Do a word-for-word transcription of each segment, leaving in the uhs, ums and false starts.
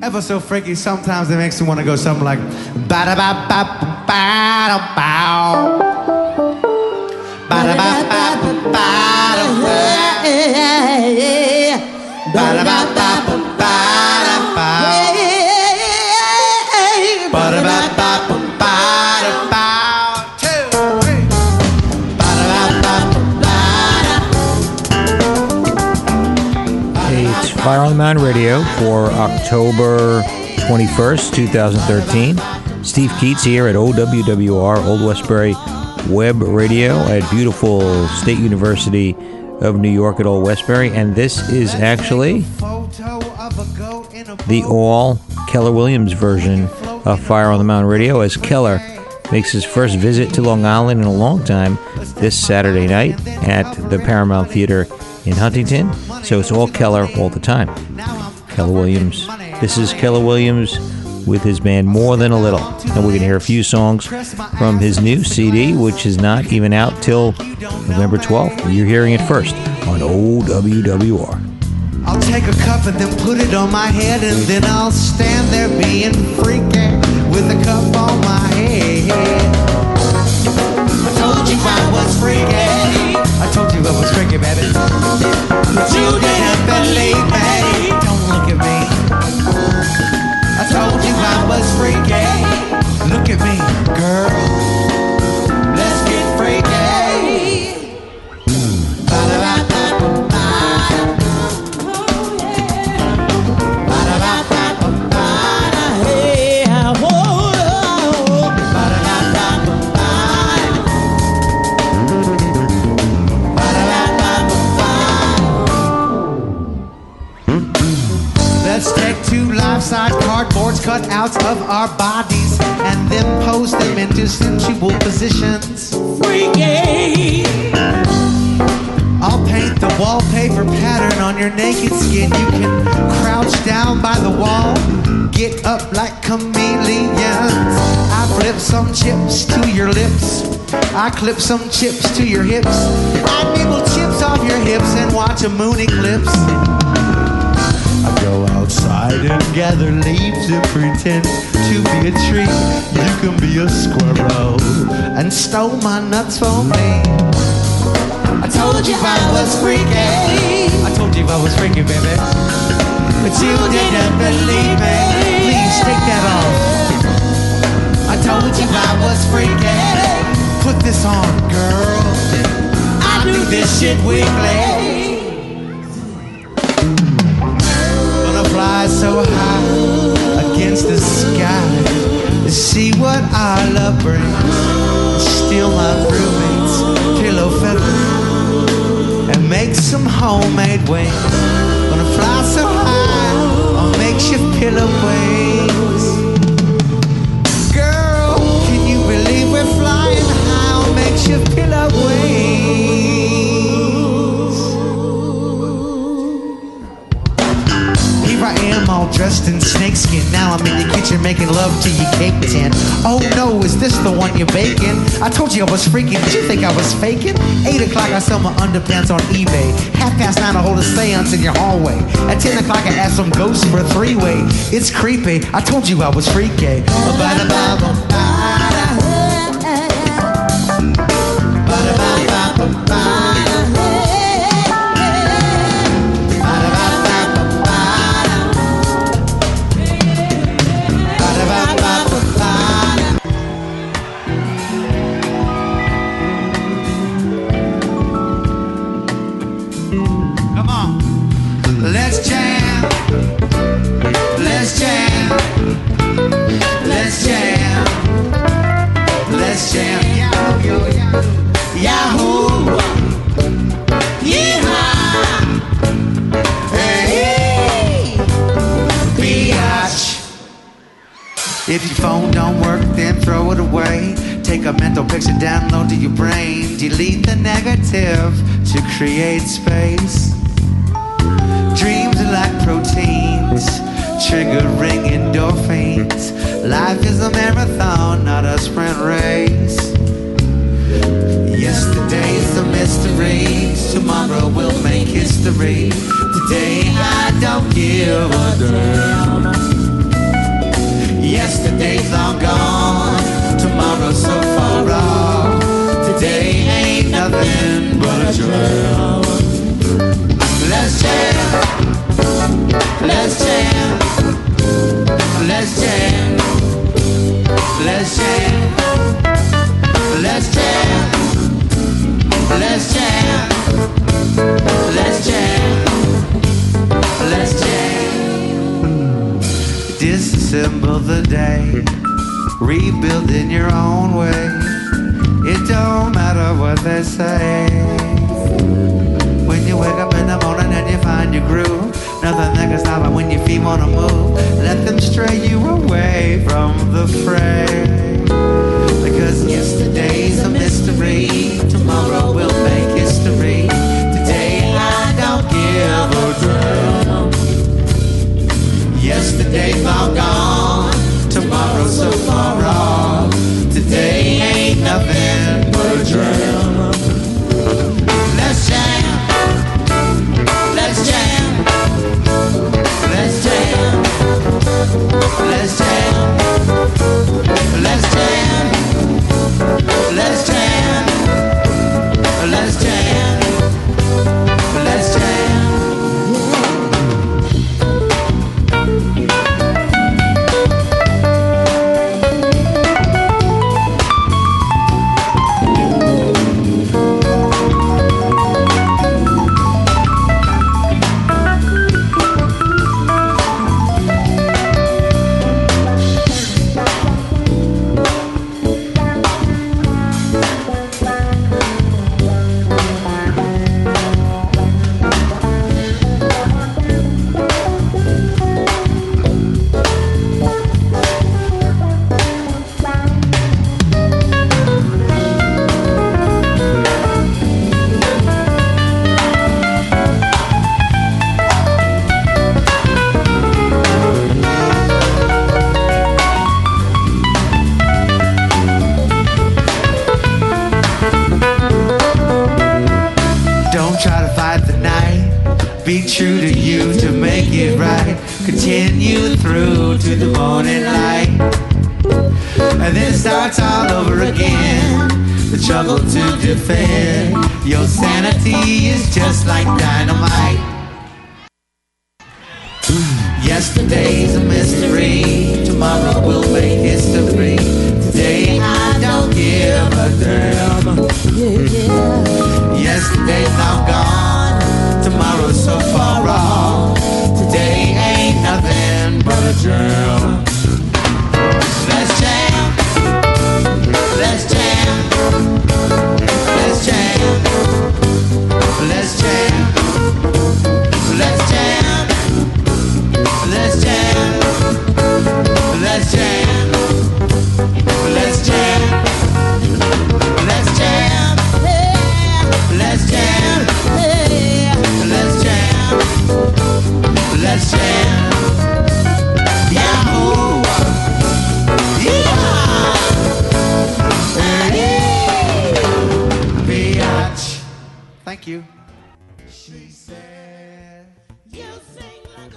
Ever so freaky, sometimes it makes me want to go something like ba-da-ba-ba-ba-da-bow. Ba-da-ba-ba-ba-da-bow. Ba-da-ba-ba-ba-ba-da-bow. Ba-da-ba-ba-ba-ba-da-bow. Two, three. Ba-da-ba-ba-ba-da. It's Fire on the Mountain Radio for October twenty-first, twenty thirteen. Steve Keats here at O W W R, Old Westbury Web Radio at beautiful State University of New York at Old Westbury. And this is actually the all Keller Williams version of Fire on the Mountain Radio, as Keller makes his first visit to Long Island in a long time this Saturday night at the Paramount Theater in Huntington. So it's all Keller all the time. Keller Williams. This is Keller Williams with his band More Than a Little. And we're going to hear a few songs from his new C D, which is not even out till November twelfth. You're hearing it first on O W W R. I'll take a cup and then put it on my head, and then I'll stand there being freaky with a cup on my head. I told you I was freaky. I told you I was freaky, baby. But you didn't believe me. Don't look at me. I told you I was freaky. Look at me, girl. Let's get freaky. Let's take two life-size cardboards, cutouts of our bodies, and then pose them into sensual positions. Freaky! I'll paint the wallpaper pattern on your naked skin. You can crouch down by the wall, get up like chameleons. I flip some chips to your lips, I clip some chips to your hips, I nibble chips off your hips and watch a moon eclipse. I go outside and gather leaves and pretend to be a tree. You can be a squirrel and stow my nuts for me. I told you I was freaky. I told you I was freaky, baby. But you didn't believe me. Please take that off. I told you I was freaky. Put this on, girl. I do this shit weekly. Fly so high against the sky to see what our love brings. Steal my roommate's pillow feather and make some homemade wings. Gonna fly so high on makeshift pillow wings. Girl, can you believe we're flying high on makeshift pillow wings? I am all dressed in snakeskin. Now I'm in your kitchen making love to your cake tin. Oh no, is this the one you're baking? I told you I was freaking. Did you think I was faking? Eight o'clock I sell my underpants on eBay. Half past nine I hold a seance in your hallway. At ten o'clock I ask some ghosts for a three-way. It's creepy. I told you I was freaky. Let's jam, let's jam, let's jam, let's jam. Yahoo, Yahoo, yeehaw, hey, biatch. If your phone don't work, then throw it away. Take a mental picture, download to your brain. Delete the negative to create space. Dreams are like proteins, triggering endorphins. Life is a marathon, not a sprint race. Yesterday's a mystery, tomorrow will make history. Today I don't give a damn. Yesterday's long gone, tomorrow's so far off. Today ain't nothing but a dream. Let's jam, let's jam, let's jam, let's jam, let's jam, let's jam, let's jam, let's jam. Disassemble the day, rebuild in your own way. It don't matter what they say. When you wake up in the morning and you find your groove, nothing that can stop it when your feet wanna move. Let them stray you away from the fray. Because yesterday's a mystery, tomorrow will make history. Today I don't give a damn. Yesterday's all gone, tomorrow's so far off. Today ain't nothing but a dream. Let's jam, let's jam, let's jam, let's jam, let's jam, let's jam, let's jam, let's jam. Be true to you to make it right. Continue through to the morning light. And then it starts all over again. The struggle to defend your sanity is just like dynamite. Yesterday's a mystery, tomorrow will make history. Today I don't give a damn. Yesterday's all gone, tomorrow's so far off. Today ain't nothing but a dream. Let's jam, let's jam, let's jam, let's jam, let's jam, let's jam, let's jam, let's jam, let's jam, let's jam, let's jam, let's jam. Yahoo! Yeah! Hey! Biatch. Thank you. She said, you sing like a...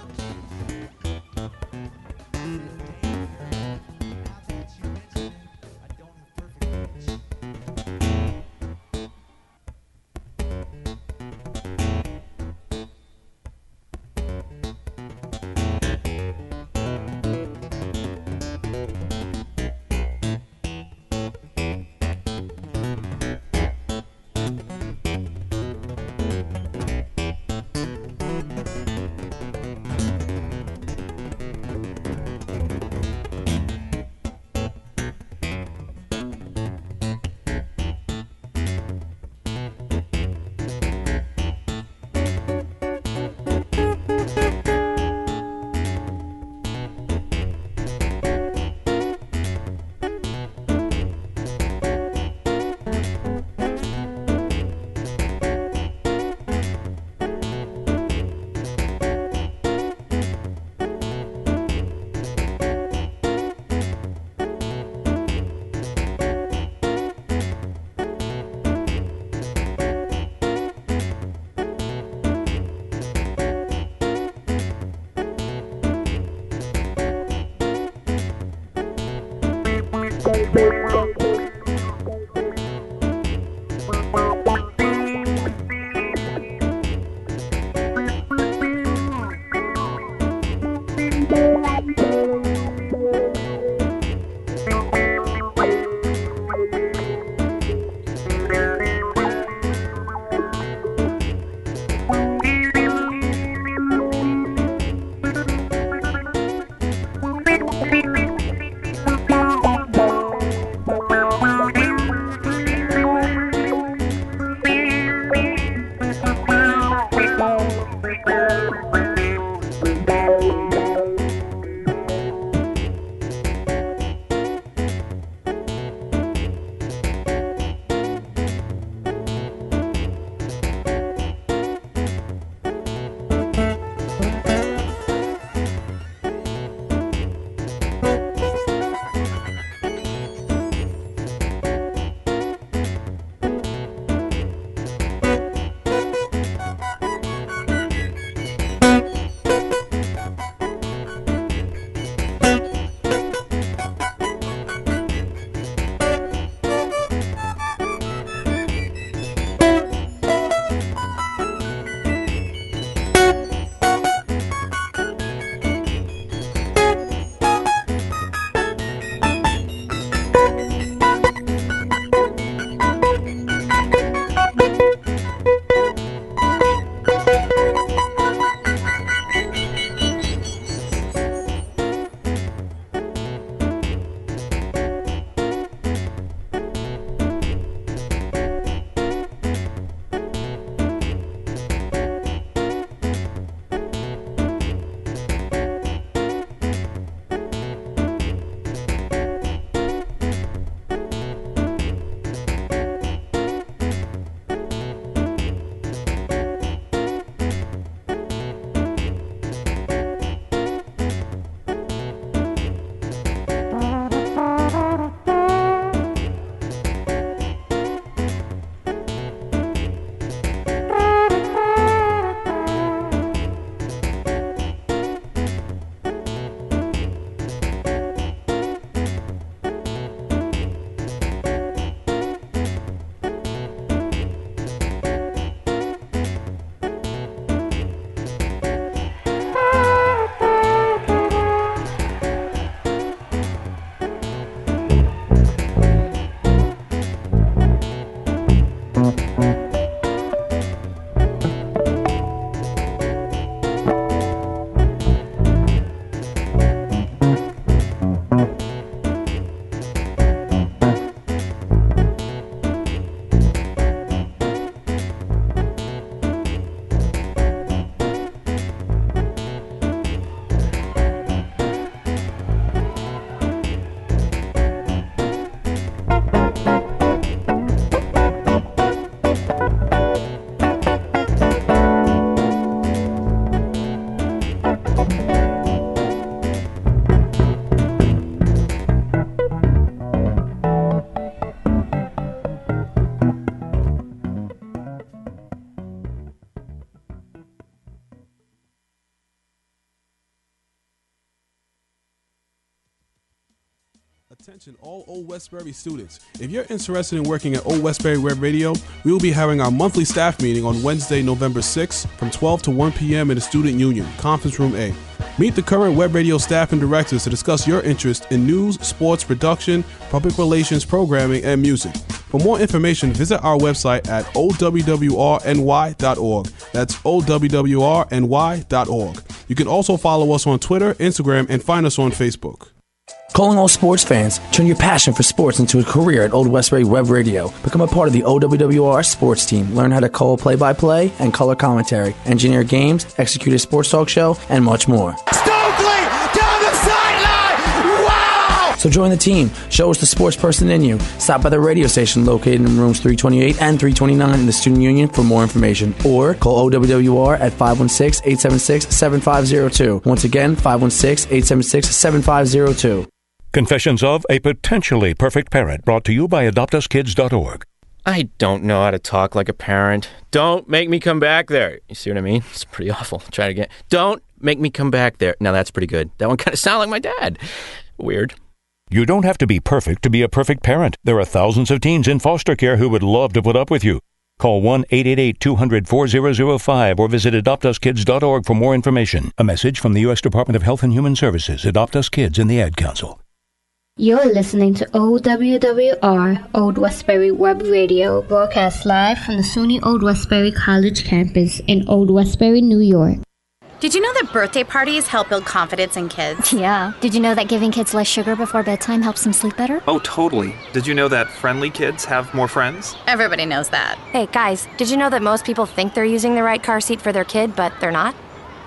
Attention all Old Westbury students. If you're interested in working at Old Westbury Web Radio, we will be having our monthly staff meeting on Wednesday, November sixth from twelve to one p.m. in the Student Union, Conference Room A. Meet the current web radio staff and directors to discuss your interest in news, sports, production, public relations, programming, and music. For more information, visit our website at O W W R N Y dot org. That's O W W R N Y dot org. You can also follow us on Twitter, Instagram, and find us on Facebook. Calling all sports fans, turn your passion for sports into a career at Old Westbury Web Radio. Become a part of the O W W R sports team. Learn how to call play-by-play and color commentary, engineer games, execute a sports talk show, and much more. Stokely down the sideline! Wow! So join the team. Show us the sports person in you. Stop by the radio station located in rooms three twenty-eight and three twenty-nine in the Student Union for more information. Or call O W W R at five one six, eight seven six, seven five zero two. Once again, five one six, eight seven six, seven five zero two. Confessions of a Potentially Perfect Parent, brought to you by adopt us kids dot org. I don't know how to talk like a parent. Don't make me come back there. You see what I mean? It's pretty awful. Try it again. Don't make me come back there. Now that's pretty good. That one kind of sounded like my dad. Weird. You don't have to be perfect to be a perfect parent. There are thousands of teens in foster care who would love to put up with you. Call one eight eight eight, two hundred, four zero zero five or visit adopt us kids dot org for more information. A message from the U S Department of Health and Human Services, Adopt Us Kids, and the Ad Council. You're listening to O W W R, Old Westbury Web Radio, broadcast live from the SUNY Old Westbury College campus in Old Westbury, New York. Did you know that birthday parties help build confidence in kids? Yeah. Did you know that giving kids less sugar before bedtime helps them sleep better? Oh, totally. Did you know that friendly kids have more friends? Everybody knows that. Hey, guys, did you know that most people think they're using the right car seat for their kid, but they're not?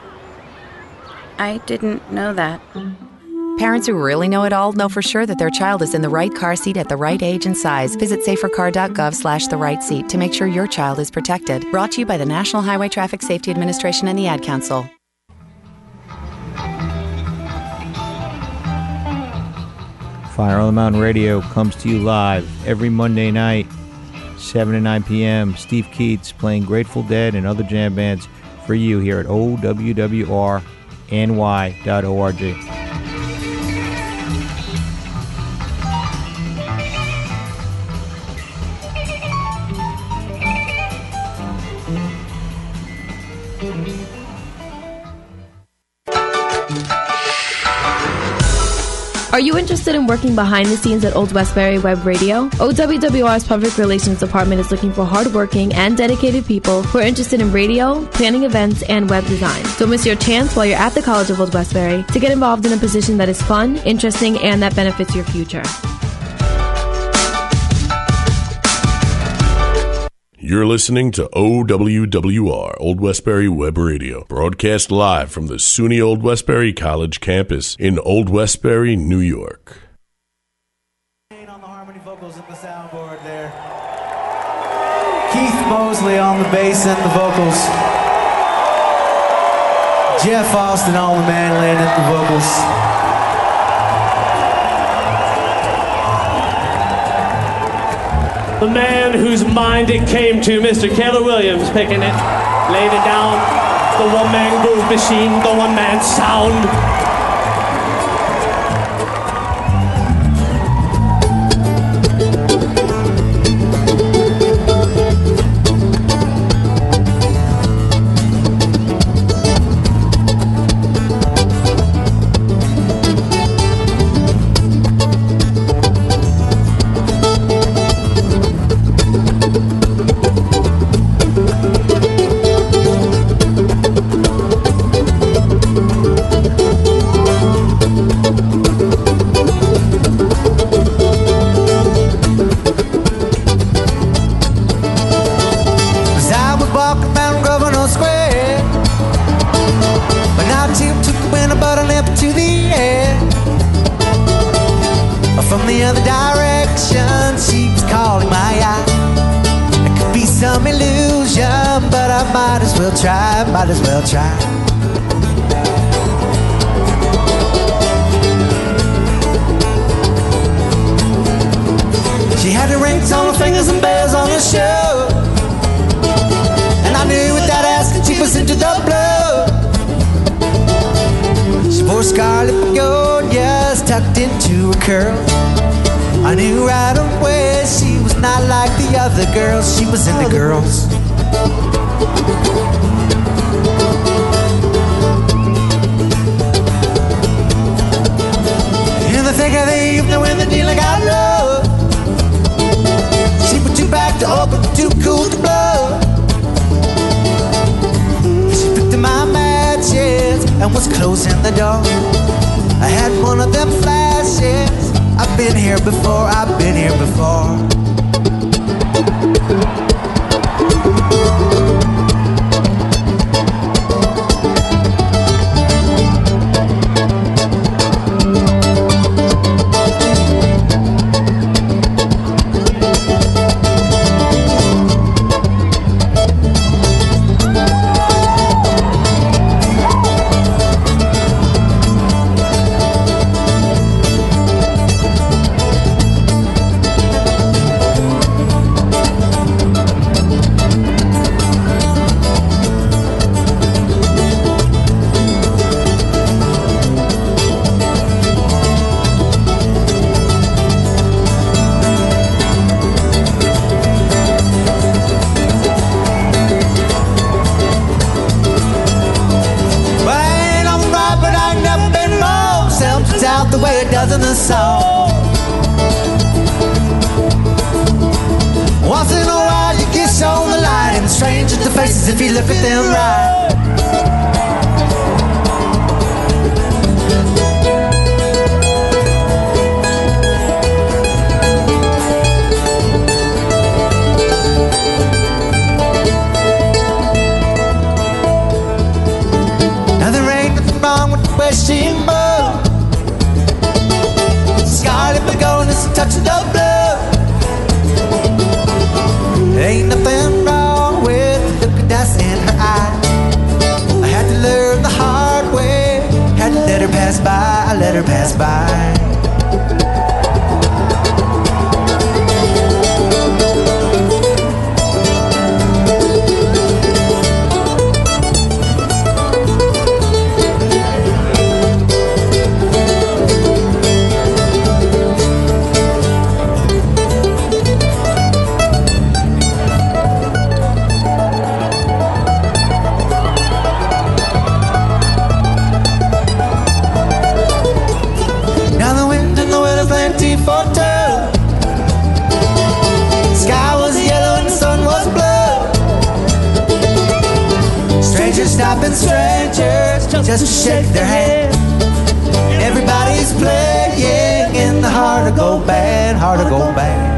I didn't know that. Parents who really know it all know for sure that their child is in the right car seat at the right age and size. Visit safercar.gov slash the right seat to make sure your child is protected. Brought to you by the National Highway Traffic Safety Administration and the Ad Council. Fire on the Mountain Radio comes to you live every Monday night, seven to nine p.m. Steve Keats playing Grateful Dead and other jam bands for you here at O W W R N Y dot org. Are you interested in working behind the scenes at Old Westbury Web Radio? O W W R's Public Relations Department is looking for hardworking and dedicated people who are interested in radio, planning events, and web design. Don't miss your chance while you're at the College of Old Westbury to get involved in a position that is fun, interesting, and that benefits your future. You're listening to O W W R, Old Westbury Web Radio, broadcast live from the SUNY Old Westbury College campus in Old Westbury, New York. On the harmony vocals at the soundboard there. Keith Mosley on the bass and the vocals. Jeff Austin on the mandolin and the vocals. The man whose mind it came to, Mister Keller Williams, picking it, laid it down. The one-man groove machine, the one-man sound. Might as well try. She had her rings on her fingers and bells on her shoe, and I knew without asking she was into the blood. She wore scarlet begonias tucked into her curls. I knew right away she was not like the other girls. She was into girls. In the thick of the evening when the dealer got low, she was too back to open, too cool to blow. She picked up my matches and was closing the door. I had one of them flashes. I've been here before, I've been here before. In the song. Once in a while you get shown the light and strange at the faces if you look at them right. Now there ain't nothing wrong with the way she moves. Touching the blood. Ain't nothing wrong with the look of dust in her eye. I had to learn the hard way. Had to let her pass by. I let her pass by. Stopping strangers just to shake their hand. Everybody's playing in the hard to go bad, hard to go bad.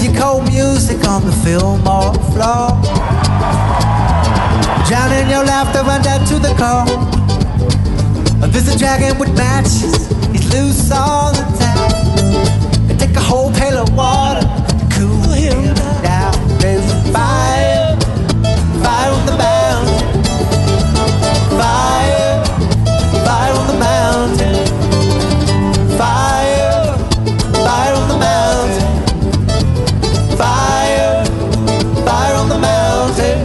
your cold music on the Fillmore floor. Drowning your laughter, run down to the core. There's a dragon with matches, he's loose all the time. And take a whole pail of water to cool him down. There's a fire, fire on the mountain. Fire, fire on the mountain. Fire, fire on the mountain. Fire, fire on the mountain.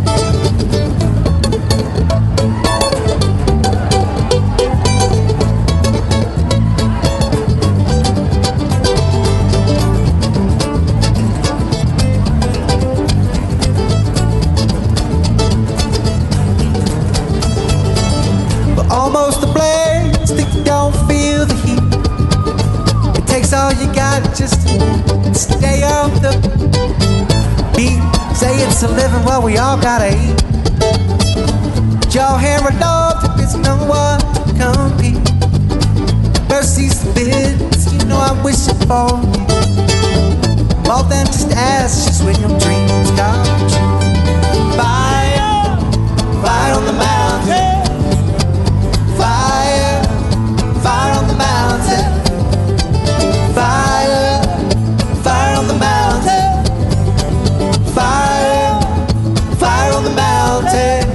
Almost a blaze, think you don't feel the heat. It takes all you got just to stay on the beat. Say it's a living, well, we all gotta eat. But your hair alone, there's no one to compete. Mercy's the bids, you know I'm wishing for you. More than just ashes when your dreams come true. Fire, fire on the mountain. Fire, fire on the mountain. Fire, fire on the mountain. Fire, fire on the mountain.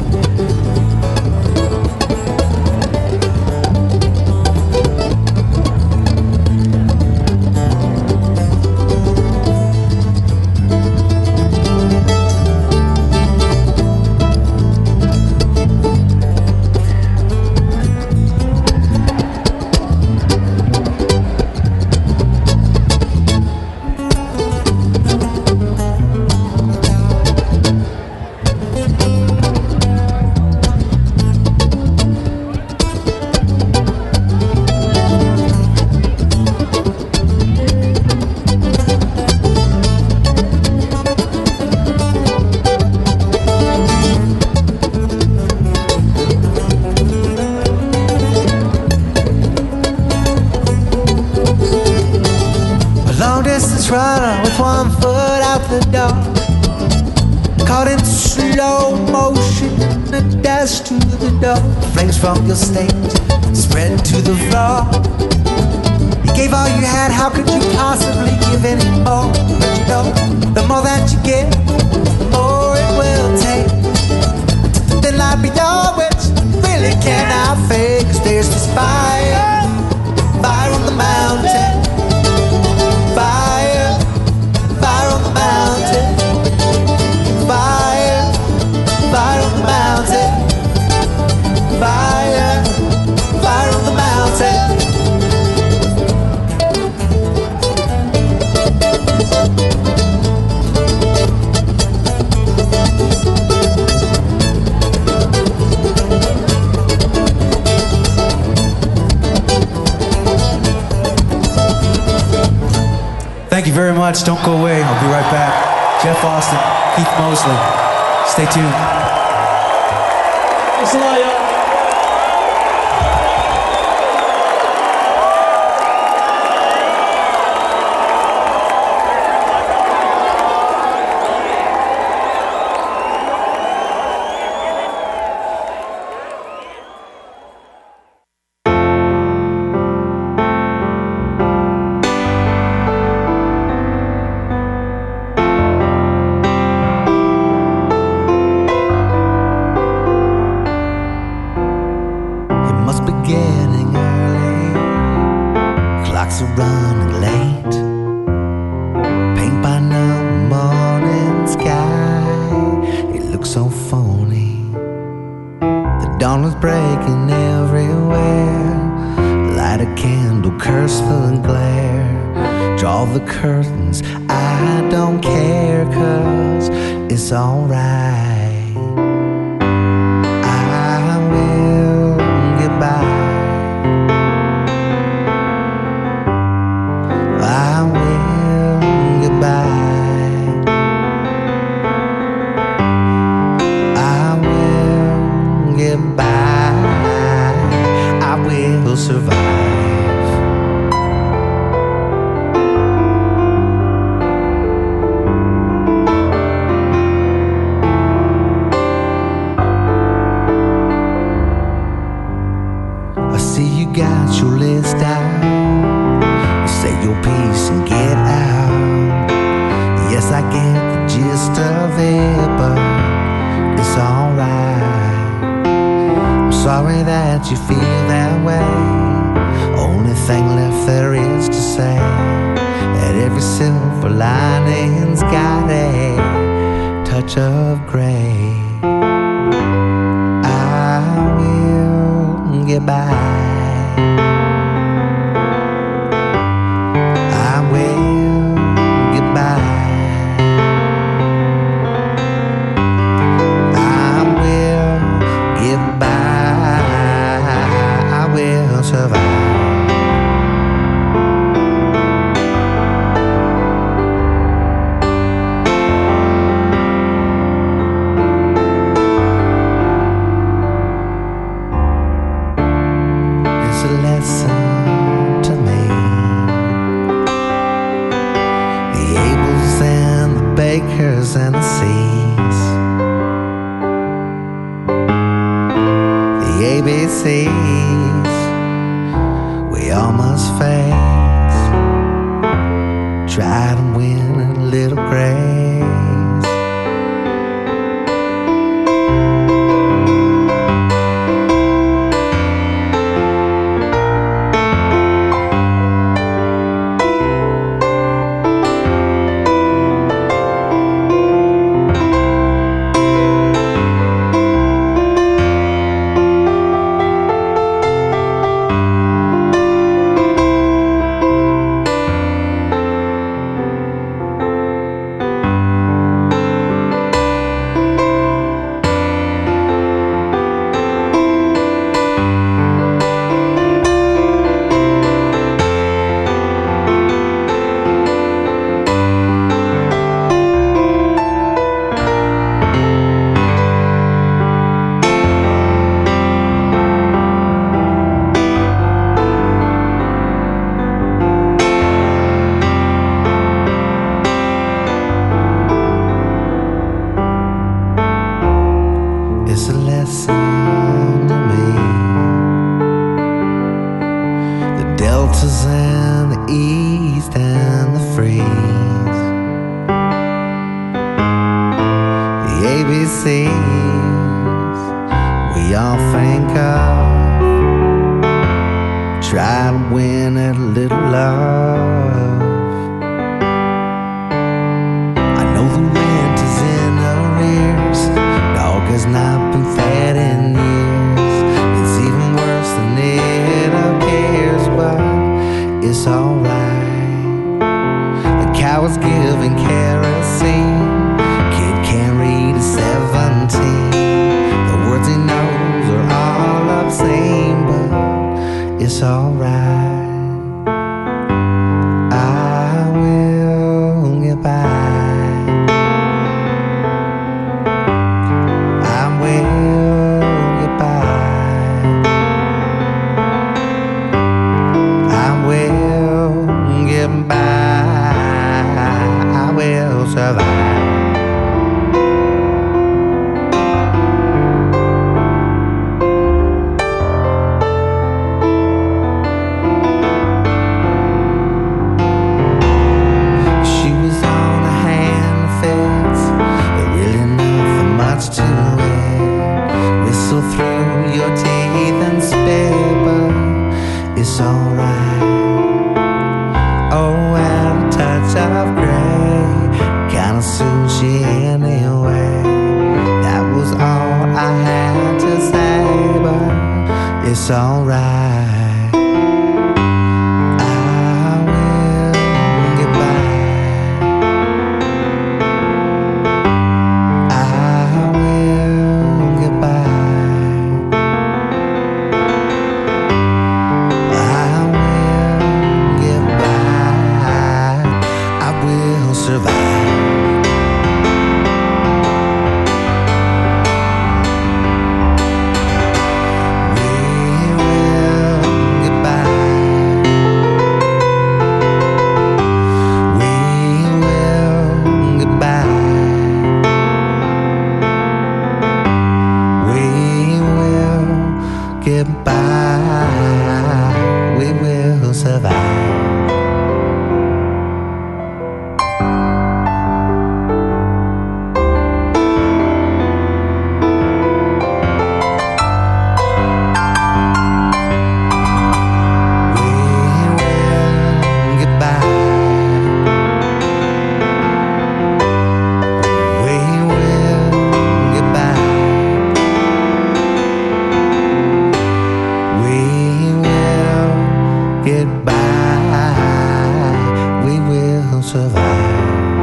Runner with one foot out the door, caught in slow motion in a dash to the door. Flames from your stage spread to the floor. You gave all you had, how could you possibly give any more? But you know, the more that you give, the more it will take. The light beyond which really cannot fade. 'Cause there's this fire, fire on the mountain. Fire, fire on the mountain. Fire, fire on the mountain. Fire, fire on the mountain. Thank you very much. Don't go away. I'll be right back. Jeff Austin, Keith Mosley. Stay tuned. Thanks a lot, y'all. Curtains, I don't care, 'cause it's alright. I will get by. I will get by. I will get by. I will survive. you feel that way. Only thing left there is to say that every silver lining's got a touch of gray. I will get by. I will get by. I will get by. I will survive. And the seas, the A B Cs we all must face. Try to win a little grace. Of gray, kinda soon survive.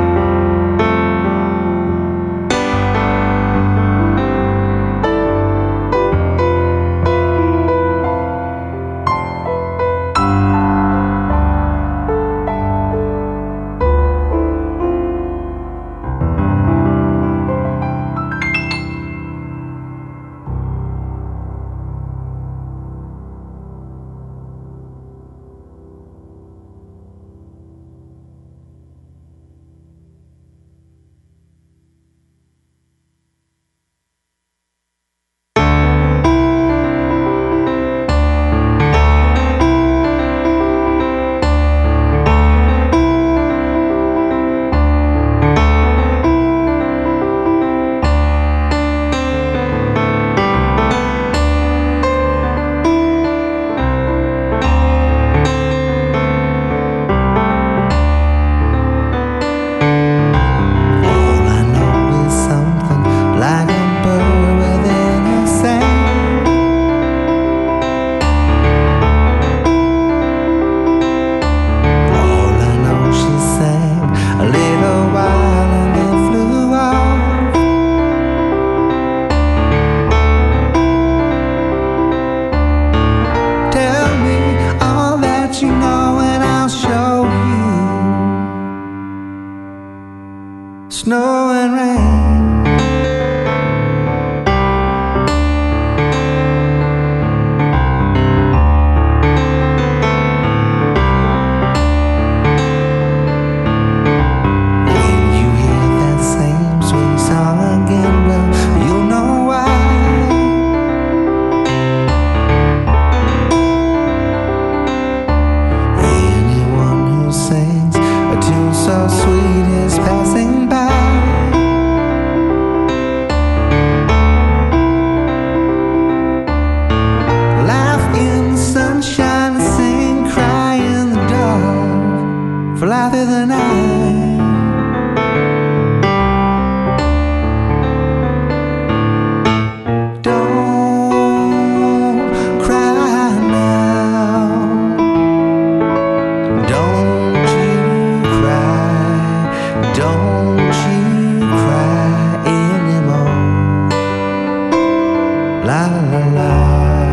Snow and rain. When you hear that same sweet song again, well, you'll know why. Anyone who sings a tune so sweet is passing by. Fly through the night. Don't cry now. Don't you cry. Don't you cry anymore. La la la.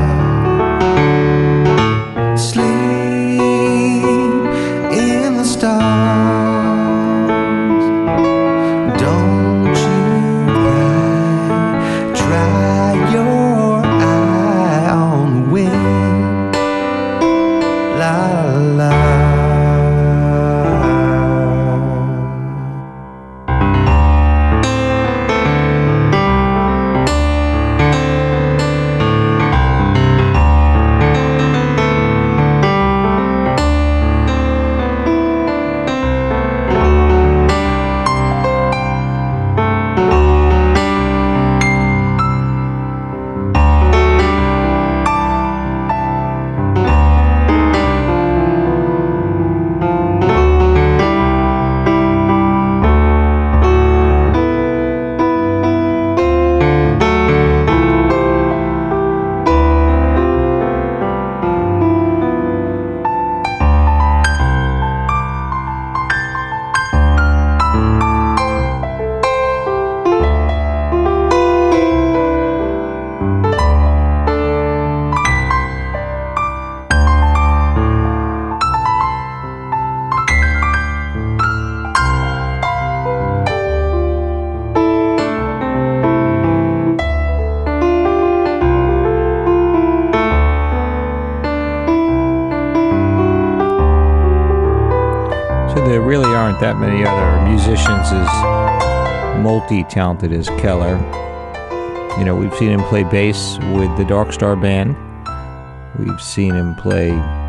That many other musicians as multi-talented as Keller. You know, we've seen him play bass with the Dark Star Band. We've seen him play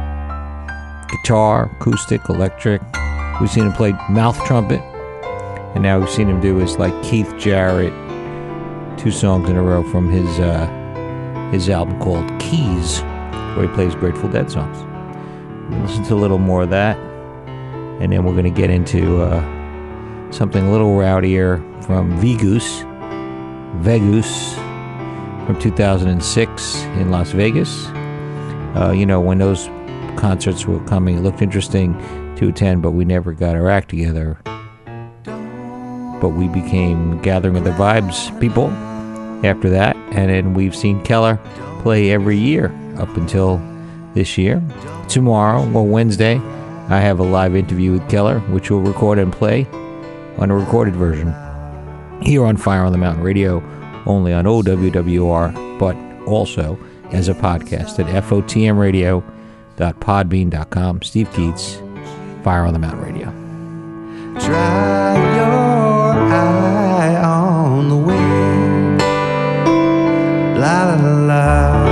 guitar, acoustic, electric. We've seen him play mouth trumpet. And now we've seen him do his, like, Keith Jarrett, two songs in a row from his, uh, his album called Keys, where he plays Grateful Dead songs. We'll listen to a little more of that. And then we're going to get into uh, something a little rowdier from Vegoose, Vegoose from two thousand six in Las Vegas. Uh, you know, when those concerts were coming, it looked interesting to to attend, but we never got our act together. But we became Gathering of the Vibes people after that, and then we've seen Keller play every year up until this year. Tomorrow, or Wednesday, I have a live interview with Keller, which we'll record and play on a recorded version here on Fire on the Mountain Radio, only on O W W R, but also as a podcast at F O T M radio dot podbean dot com. Steve Keats, Fire on the Mountain Radio. Dry your eye on the wind. La la la la.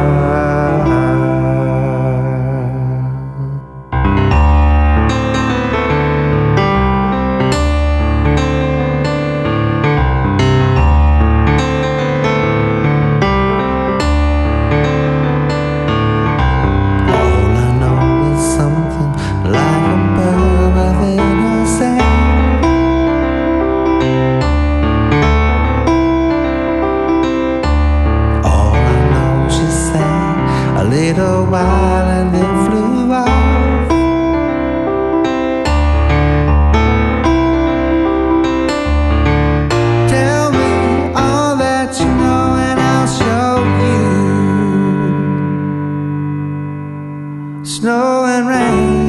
Little while and then flew off. Tell me all that you know and I'll show you. Snow and rain.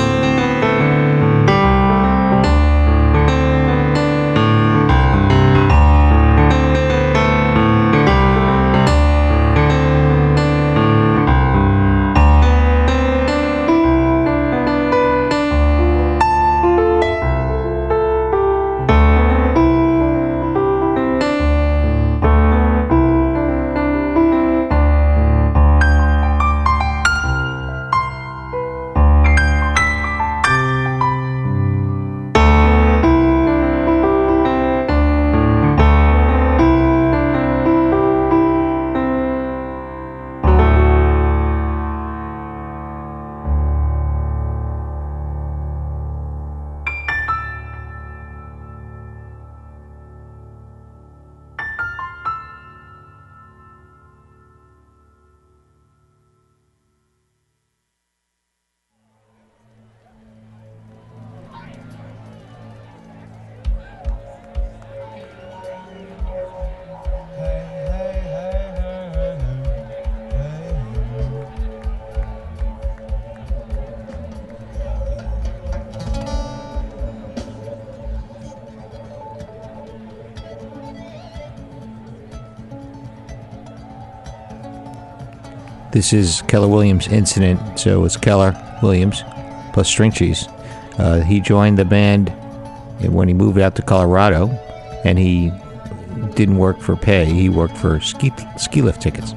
This is Keller Williams Incident, so it's Keller Williams plus String Cheese. Uh, he joined the band when he moved out to Colorado, and he didn't work for pay. He worked for ski, ski lift tickets.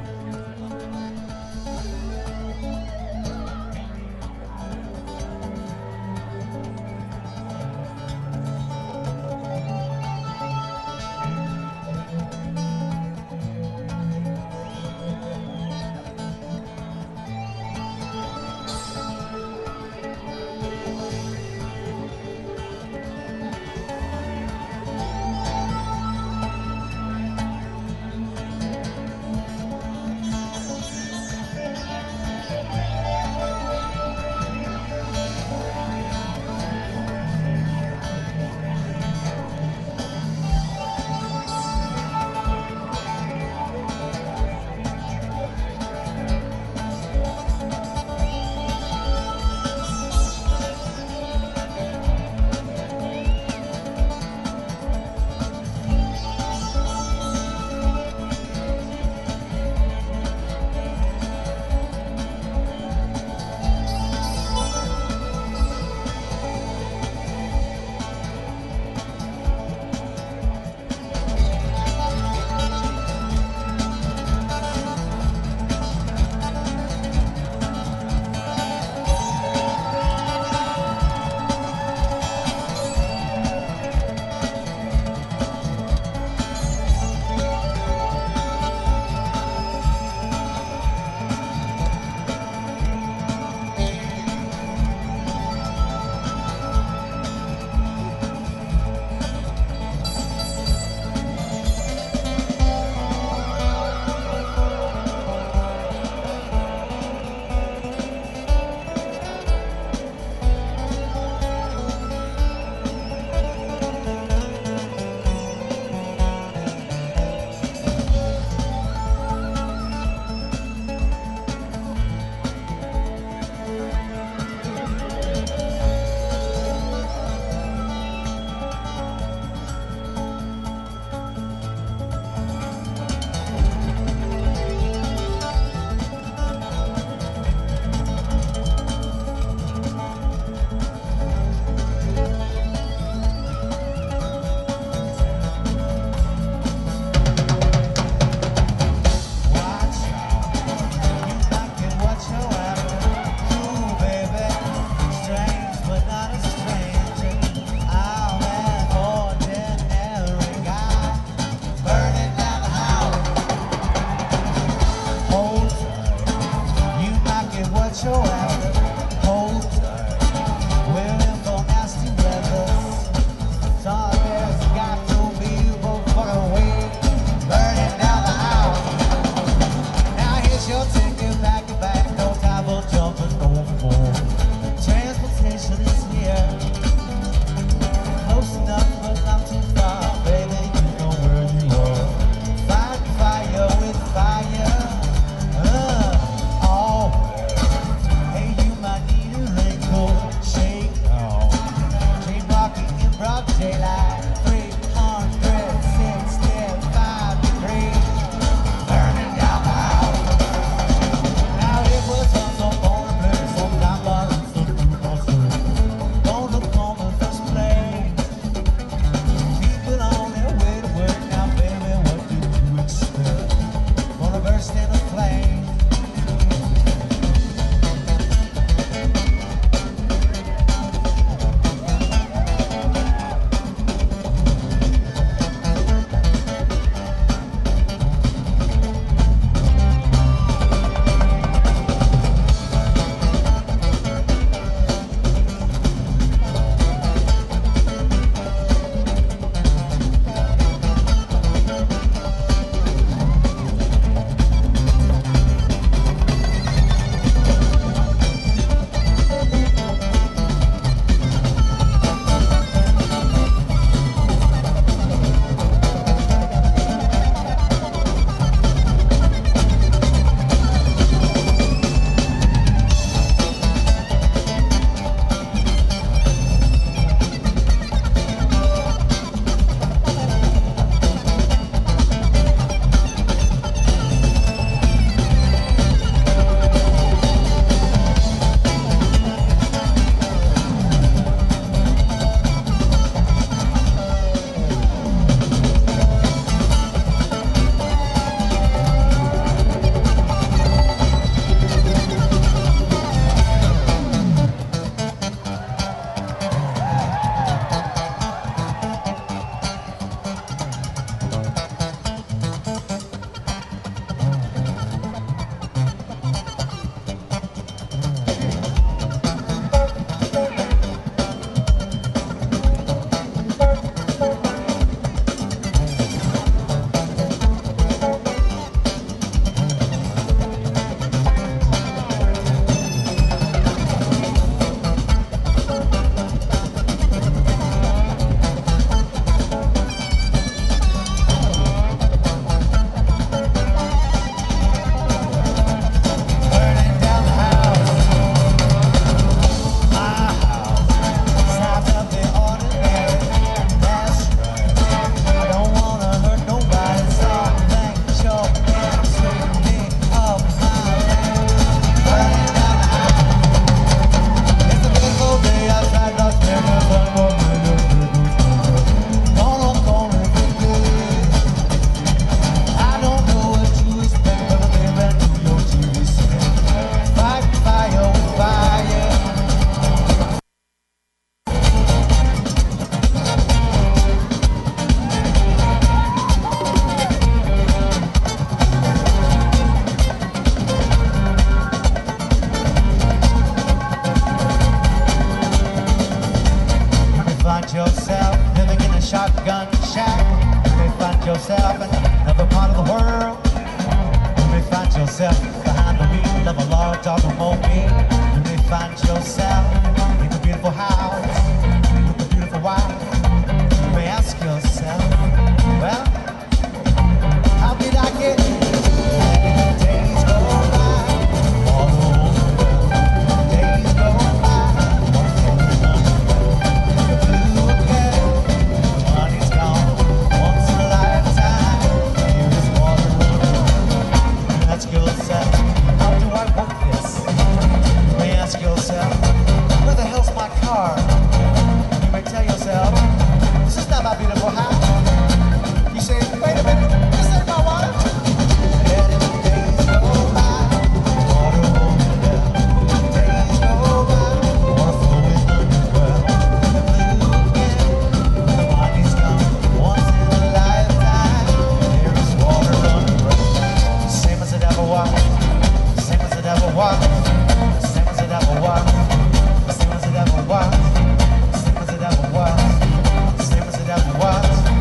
find yourself living in a shotgun shack. You may find yourself in another part of the world. You may find yourself behind the wheel of a large automobile. You may find yourself in a beautiful house with a beautiful wife. You may ask yourself, well, how did I get here? Days go by, all over the world. Days go by, one thing the blue again. The money's gone, once in a lifetime. Here is water. You ask yourself, how do I work this? You may ask yourself, where the hell's my car? You may tell yourself, this is not my beautiful house. You say, wait a minute, this ain't my wife. Let it days go by, water rolling down. Days go by, water flowing underground. The blue again, the money's gone, once in a lifetime. There is water underground. Same as it ever was, same as it ever was, same as it ever was, same as it ever was, same as it ever was, same as it ever was.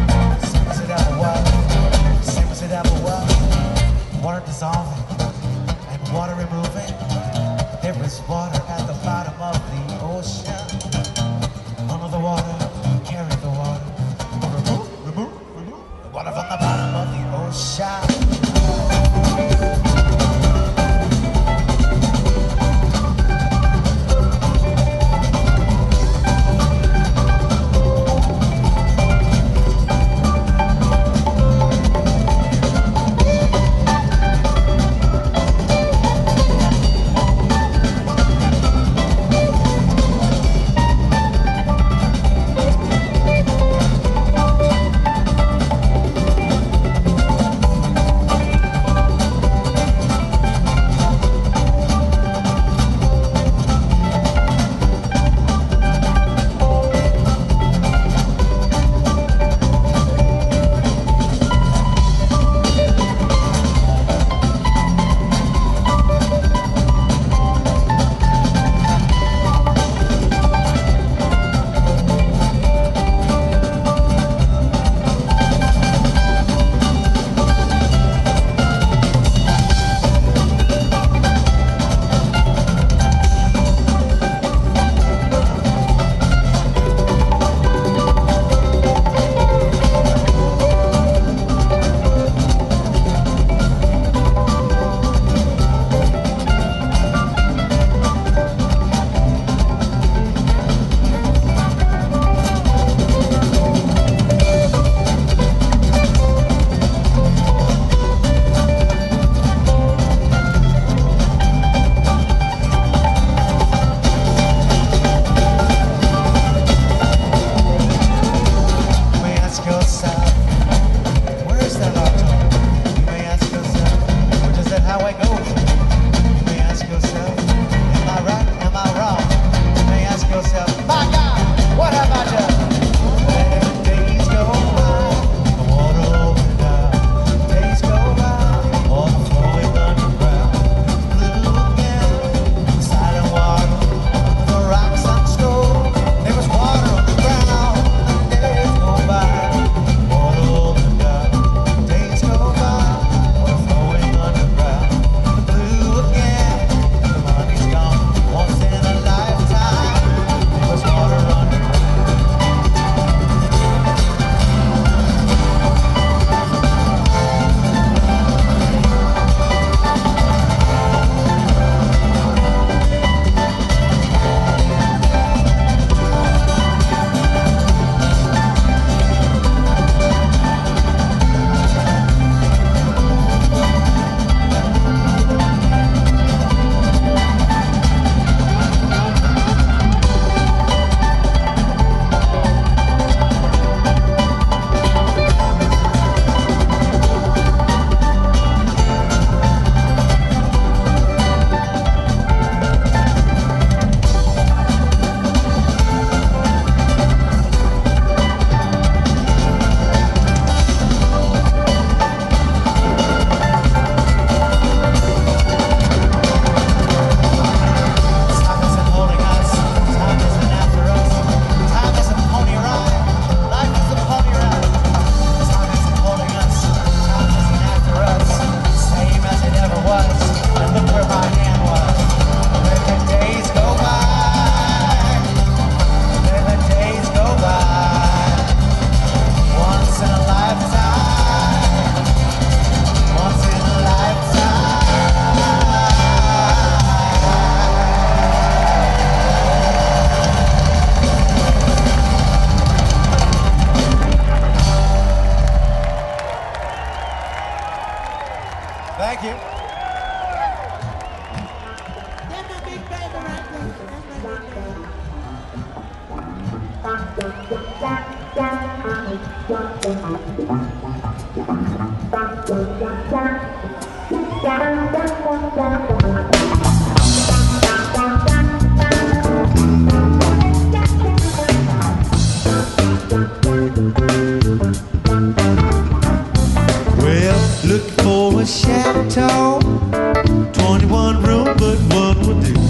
Well, looking for a chateau, twenty-one room, but one will do.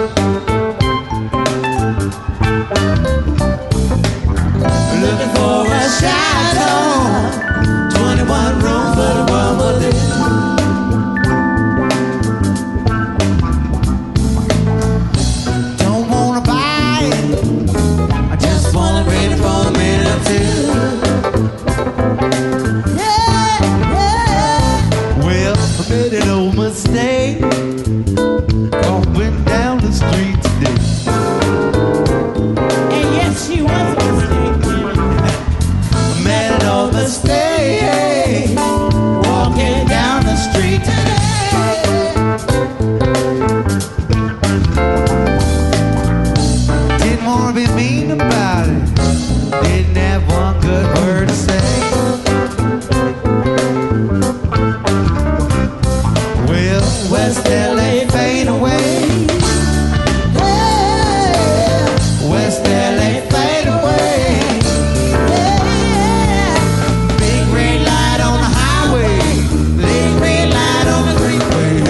Looking for a chateau, twenty-one room, but one will do. Don't wanna buy it, I just wanna rent it for a minute or two. I made an old mistake going down the street today. And yes, she was a mistake. I made an old mistake walking down the street today. Didn't want to be mean about it. Didn't have one good word to say. West L A fade away. Yeah. West L A fade away. Yeah. Big red light on the highway. Big red light on the freeway.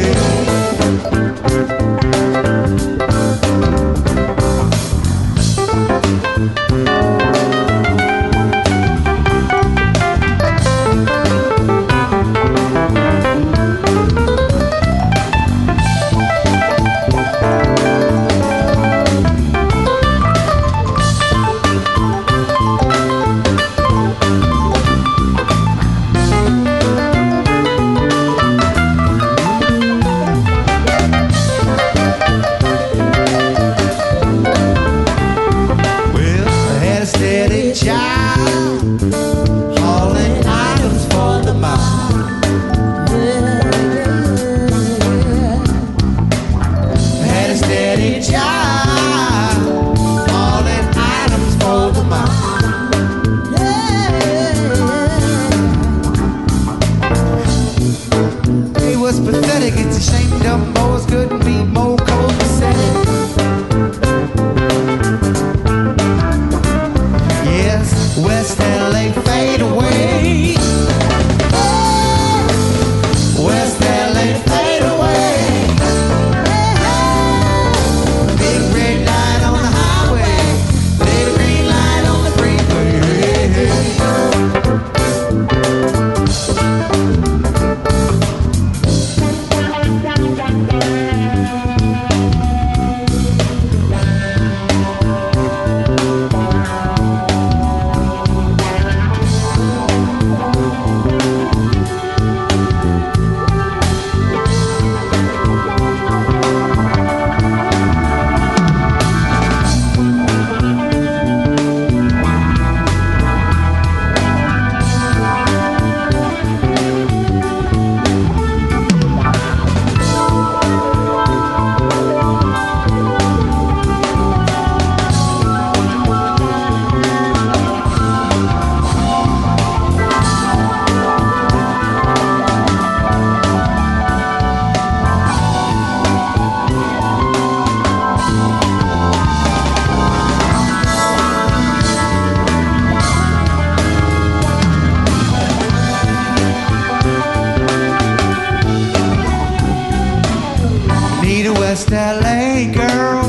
West L A girl,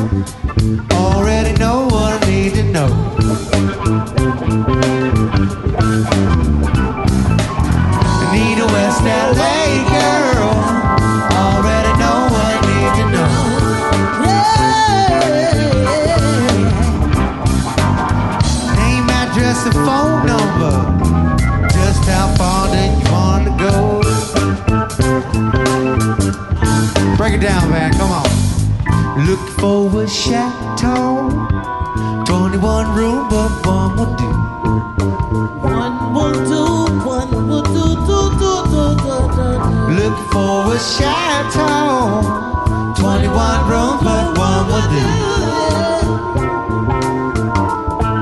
already know what I need to know. I need a West L A girl, already know what I need to know. Yeah. Name, address, and phone number. Just how far do you want to go? Break it down, man, come on. Look for a chateau, twenty-one room, but one will do. One will do, one will do, do, do, do, do, do. Look for a chateau, twenty-one room, but one will do.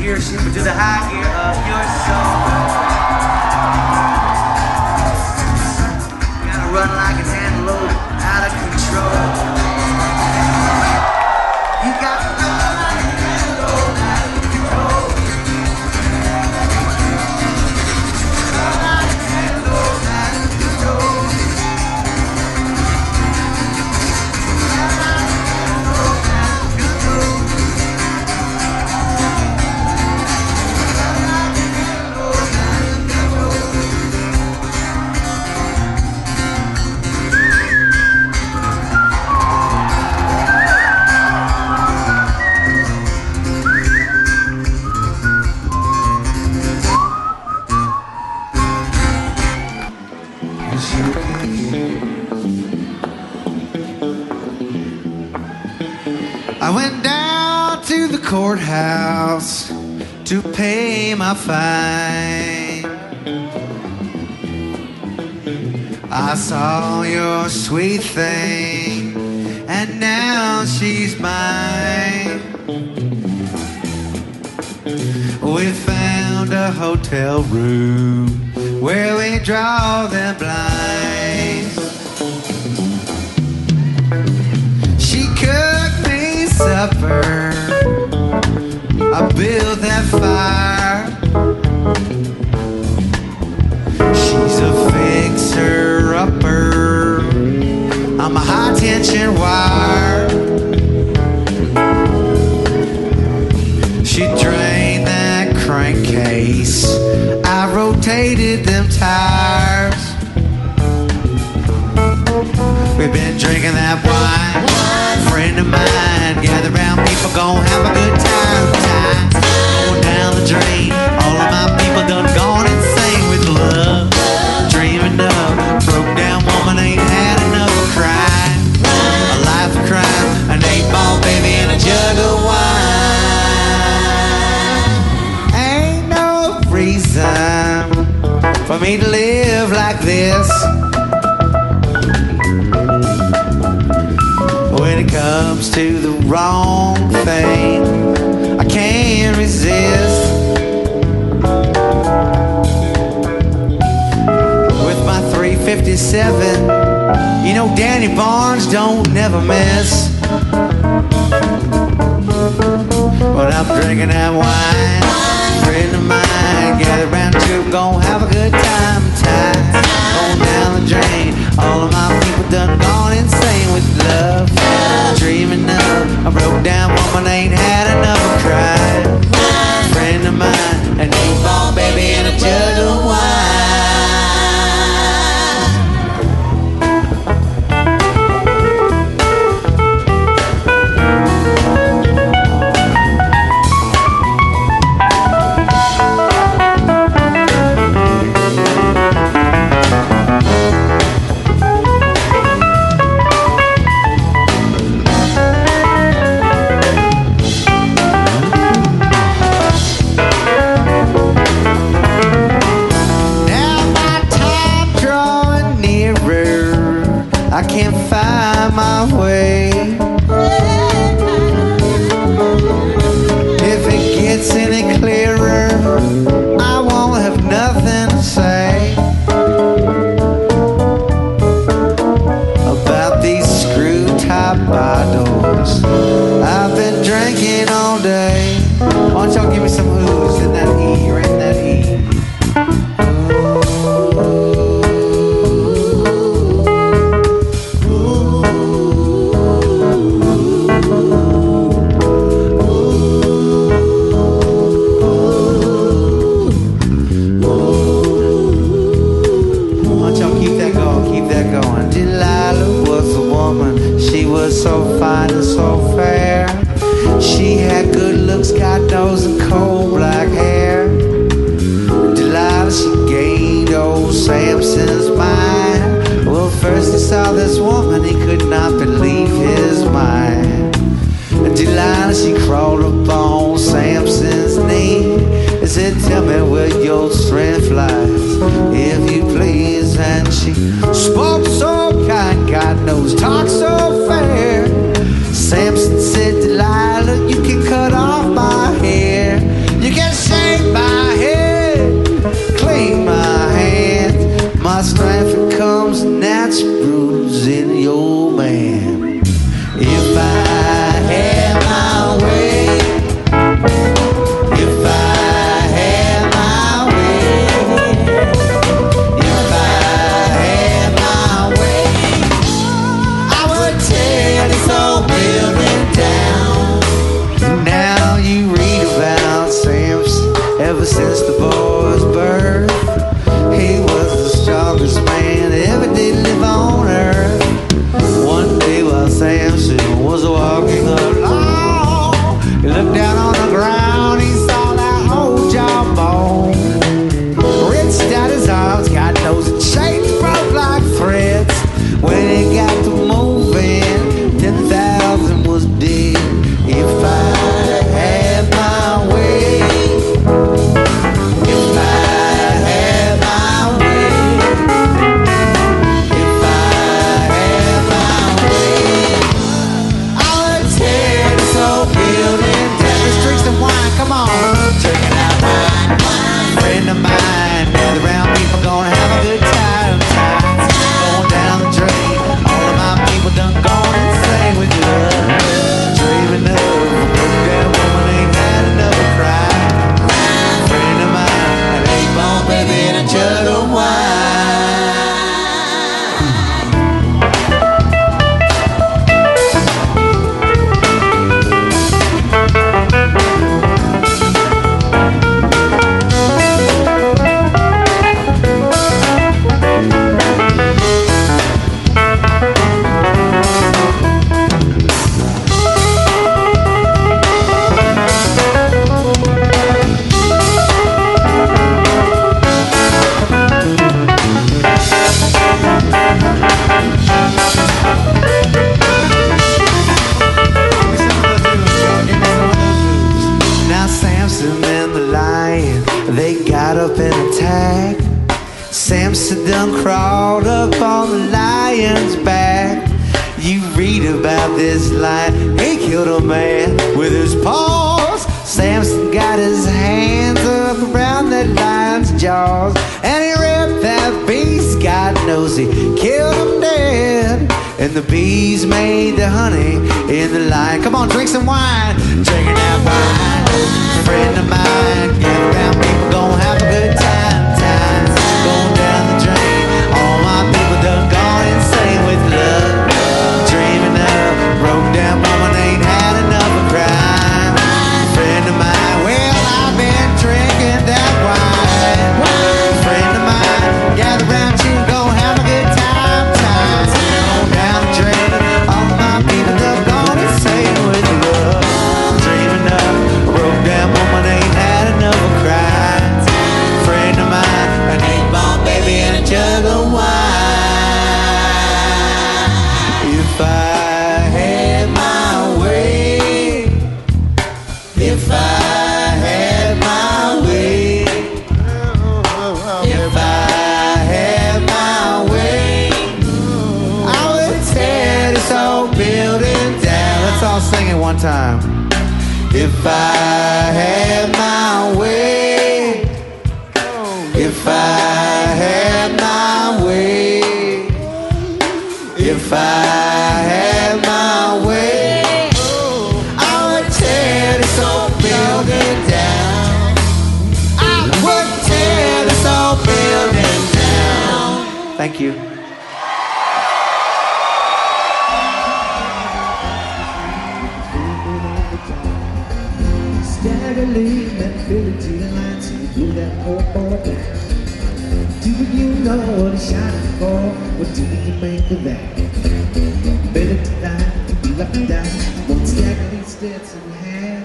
gear shifter to the high gear of your soul. Gotta run like an antelope, out of control. You got to run like an antelope, out of control. Run like an antelope, out of control. Run like an antelope, out of control. I went down to the courthouse to pay my fine. I saw your sweet thing, and now she's mine. We found a hotel room where we draw the blinds. She cooked me supper, I built that fire. She's a fixer-upper, I'm a high-tension wire. She drained that crankcase, I rotated them tires. We've been drinking that wine, friend of mine. Gather round, people gon' have a good time. Time going down the drain. All of my people done gone insane with love. Dreaming of a broke down woman, ain't had enough of crime. A life of crime, an eight ball baby and a jug of wine. Ain't no reason for me to live like this. When it comes to the wrong thing, I can't resist. With my three fifty-seven, you know Danny Barnes don't never miss. But I'm drinking that wine, friend of mine. Gather round two, gon' have a good time. Time going down the drain. All of my people done gone insane with love. Dreaming of a broke down woman, ain't had enough of crying. Friend of mine, an eight ball baby and a jug of wine. I can't find my way. If it gets any clearer, I won't have nothing to say about these screw top bottles I've been drinking all day. Why don't y'all give me some ooze in that E, right in that E. So fine and so fair. She had good looks, God knows, and cold black hair. Delilah, she gained old Samson's mind. Well, first he saw this woman, he could not believe his mind. Delilah, she crawled up on Samson's knee and said, tell me where your strength lies, if you please. And she spoke so kind, God knows, talk so fair. Samson said, Delilah, you can cut off my hair, you can Samson done crawled up on the lion's back. You read about this lion, he killed a man with his paws. Samson got his hands up around that lion's jaws, and he ripped that beast, God knows he killed him dead. And the bees made the honey in the lion. Come on, drink some wine. Drinking that wine. Friend of mine, get around, people gon' have a good time. Time going down the drain. All my people done gone insane with love. Dreaming of broke down woman ain't had enough of crime. Friend of mine, well, I've been drinking that wine. Friend of mine, gather round, you gon' have a good time. Time going down the drain. All my people done gone insane with love. Dreaming of broke down woman ain't had enough of crime. Friend of mine, an eight ball baby and a jug of wine. If I had my way, if I had my way, if I had my way, I would tear this whole building down. Let's all sing it one time. If I had my way, if I had my way, if I had my way, I would tear this whole building down. I would tear this whole building down. Thank you. Staggerly mentality lines to do that whole boy. Do you know what he's shining for? What do you make of that? Better to die than be left to die. One staggerly steps in hand.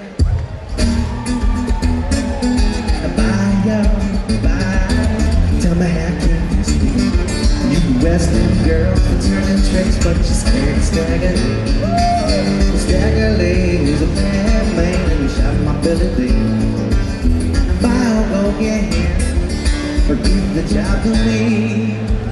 Bye, yo, bye. Tell me how can this be? You western girl for turning tricks, but you're scared staggerly. Staggerly is a bad man and he shot my belly deep. I'll go get him, or give the job to me.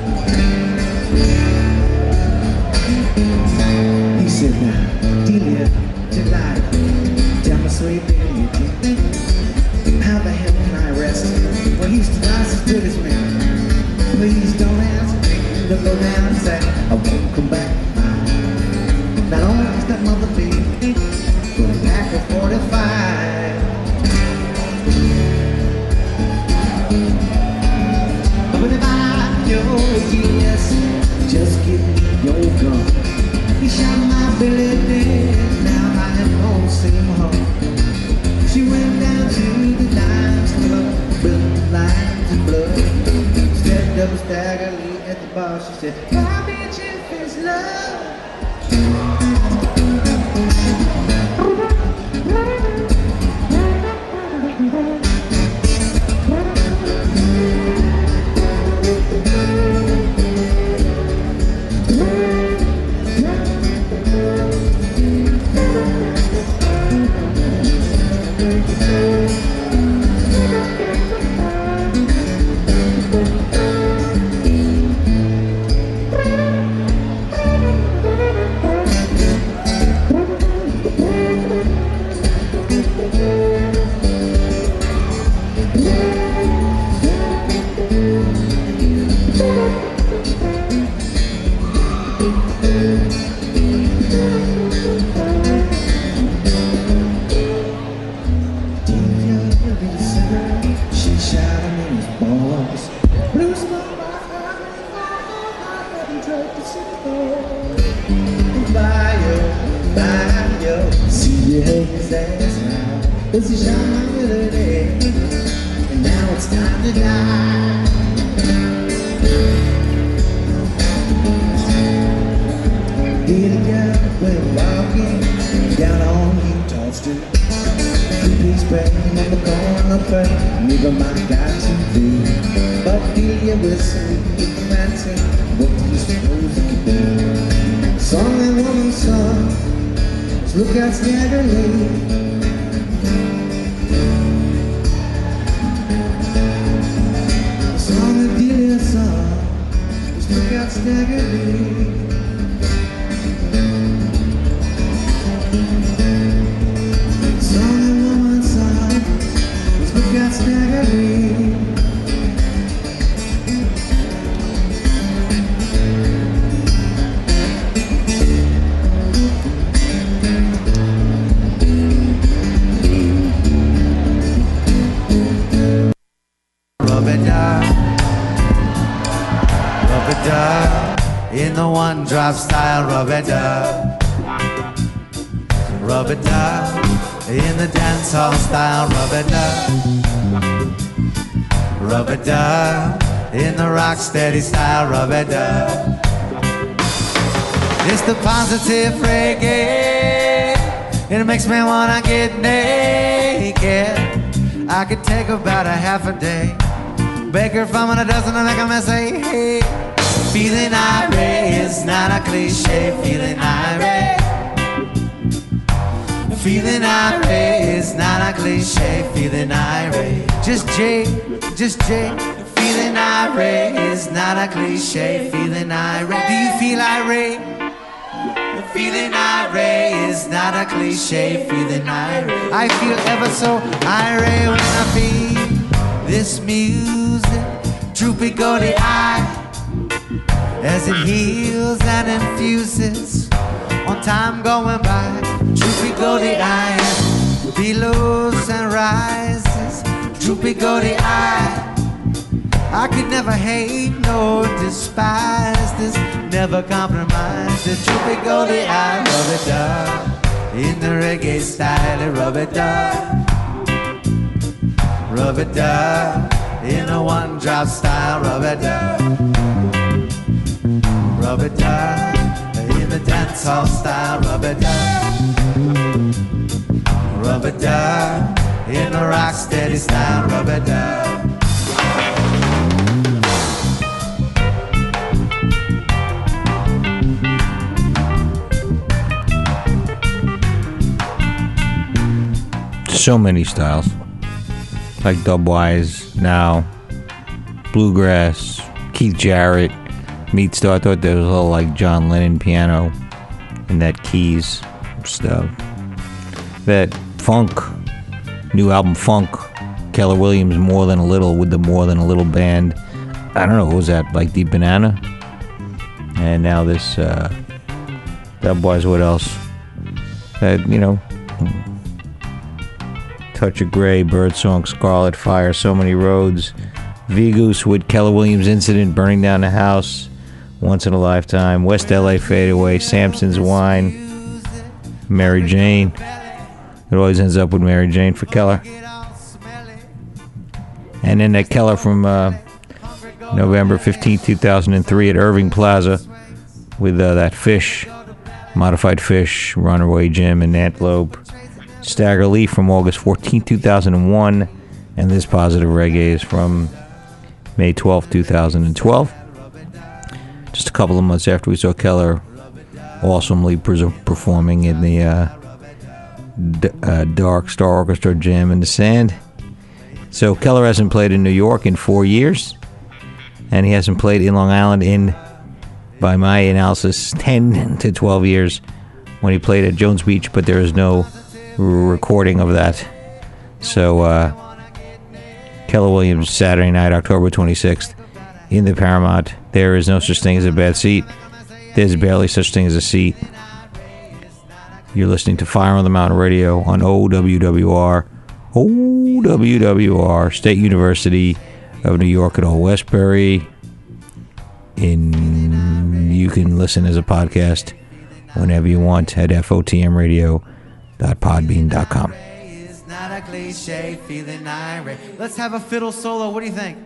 He said, now, Delia, tonight, tell me sweet baby, how the hell can I rest? Well, he's twice as good as me. Please don't ask me to go down and say I won't come back. Not only is that mother bee, but a pack of forty-five. But if I'm your genius, just give me your gun. He shot my belly dead, now I am home, see him home. She went down to the Lions Club, built the lines in blood. Stepped up staggerly at the bar, she said, Bobby Jeff is love. Cause he shot my melody, and now it's time to die. Did a girl went walking down on Utah Street. Two-piece pain on the corner pain, neither mind got to do. But Delia was so romantic, what do you suppose it could be? Song and woman song, so look out staggerly. Song staggering. It's only one side, it's what got staggering. In the one drop style, rub it up. Rub it up. In the dance hall style, rub it up. Rub it up. In the rock steady style, rub it up. It's the positive reggae. It makes me wanna get naked. I could take about a half a day. Baker from a dozen to make a mess, say hey. Feeling irate is not a cliche. Feeling irate. Feeling irate is not a cliche. Feeling irate. Just J, just J. Feeling irate is not a cliche. Feeling irate. Do you feel irate? Feeling irate is not a cliche. Feeling irate. I feel ever so irate when I feel this music. Droopy goaty eye. As it heals and infuses on time going by, droopy goaty eye belows and rises, droopy goaty eye. I could never hate nor despise this, never compromise the droopy goaty eye. Rub it up in the reggae style, rub it up, rub it up in a one drop style, rub it up. Rub it up in the dance hall style, rub it up. Rub it up in the rock steady style, rub it up. So many styles, like dubwise, now bluegrass, Keith Jarrett. Meat Star, I thought there was a little like John Lennon piano and that keys stuff. That funk, new album Funk, Keller Williams, More Than a Little with the More Than a Little band. I don't know, what was that, like Deep Banana? And now this, uh, that was what else? That, you know, Touch of Grey, Birdsong, Scarlet Fire, So Many Roads, V-Goose with Keller Williams Incident, Burning Down the House, Once in a Lifetime, West L A Fadeaway, Samson's Wine, Mary Jane. It always ends up with Mary Jane for Keller. And then that Keller from uh, November fifteenth, two thousand three at Irving Plaza with uh, that Fish, Modified Fish, Runaway Jim, and Antelope. Stagger Lee from August fourteenth, two thousand one. And this Positive Reggae is from May twelfth, two thousand twelve. Just a couple of months after we saw Keller awesomely pre- performing in the uh, D- uh, Dark Star Orchestra Jam in the Sand. So Keller hasn't played in New York in four years, and he hasn't played in Long Island in, by my analysis, ten to twelve years when he played at Jones Beach, but there is no recording of that. So uh, Keller Williams, Saturday night, October twenty-sixth, in the Paramount. There is no such thing as a bad seat. There's barely such thing as a seat. You're listening to Fire on the Mountain Radio on O W W R. O W W R, State University of New York at Old Westbury. In, you can listen as a podcast whenever you want at F O T M radio dot podbean dot com. It's not a cliche, feeling irate. Let's have a fiddle solo. What do you think?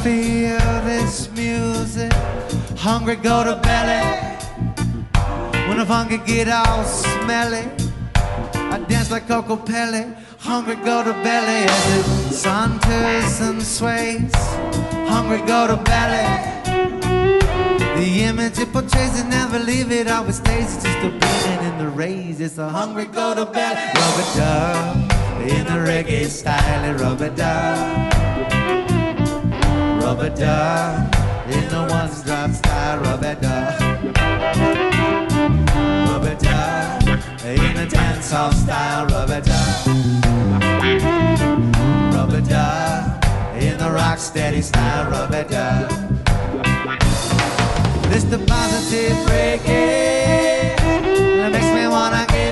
feel this music. Hungry go to belly. When the hunger get all smelly, I dance like Coco Pelli. Hungry go to belly as it saunters and sways. Hungry go to belly. The image it portrays, it never leave it, always stays. It's just a beating in the rays. It's a hungry go to belly. Rub it up in the reggae style. Rub it up. Rub it up in the ones drop style. Rub it up. Rub it up in the dance hall style. Rub it up. Rub it up in the rock steady style. Rub it up. This the positive reggae that makes me wanna get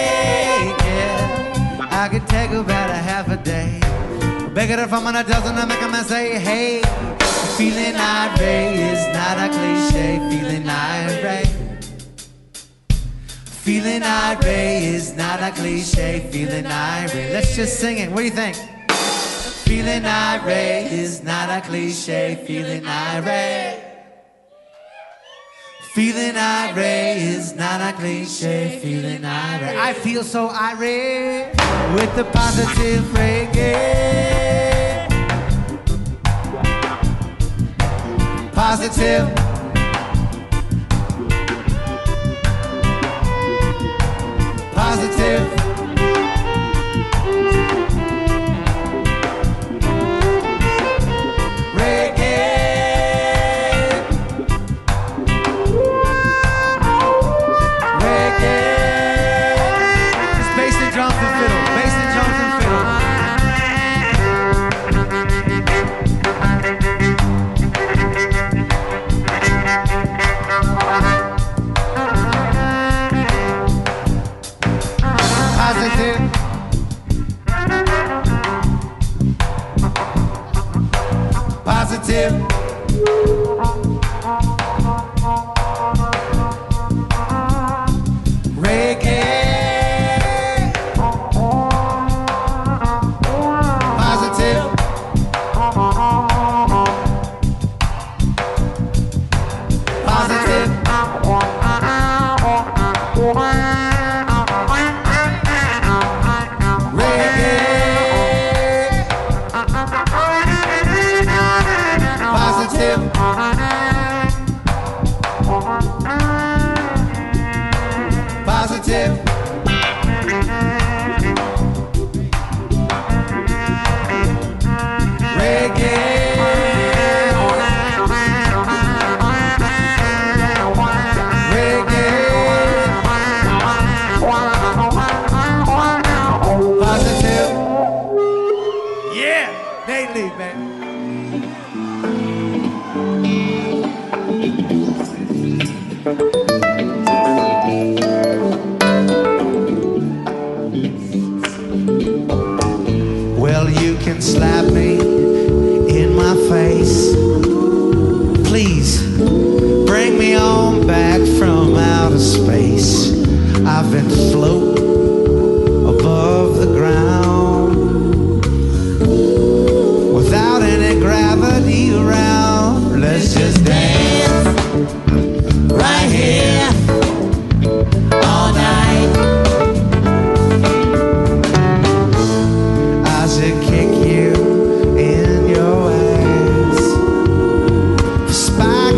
naked. I could take about a half a day, beg it if I'm on a dozen, I make a man say, hey. Feeling irate is not a cliche. Feeling irate. Feeling irate is not a cliche. Feeling irate. Let's just sing it. What do you think? Feeling irate is not a cliche. Feeling irate. Feeling irate is not a cliche. Feeling irate. I feel so irate with the positive reggae. Positive. Positive.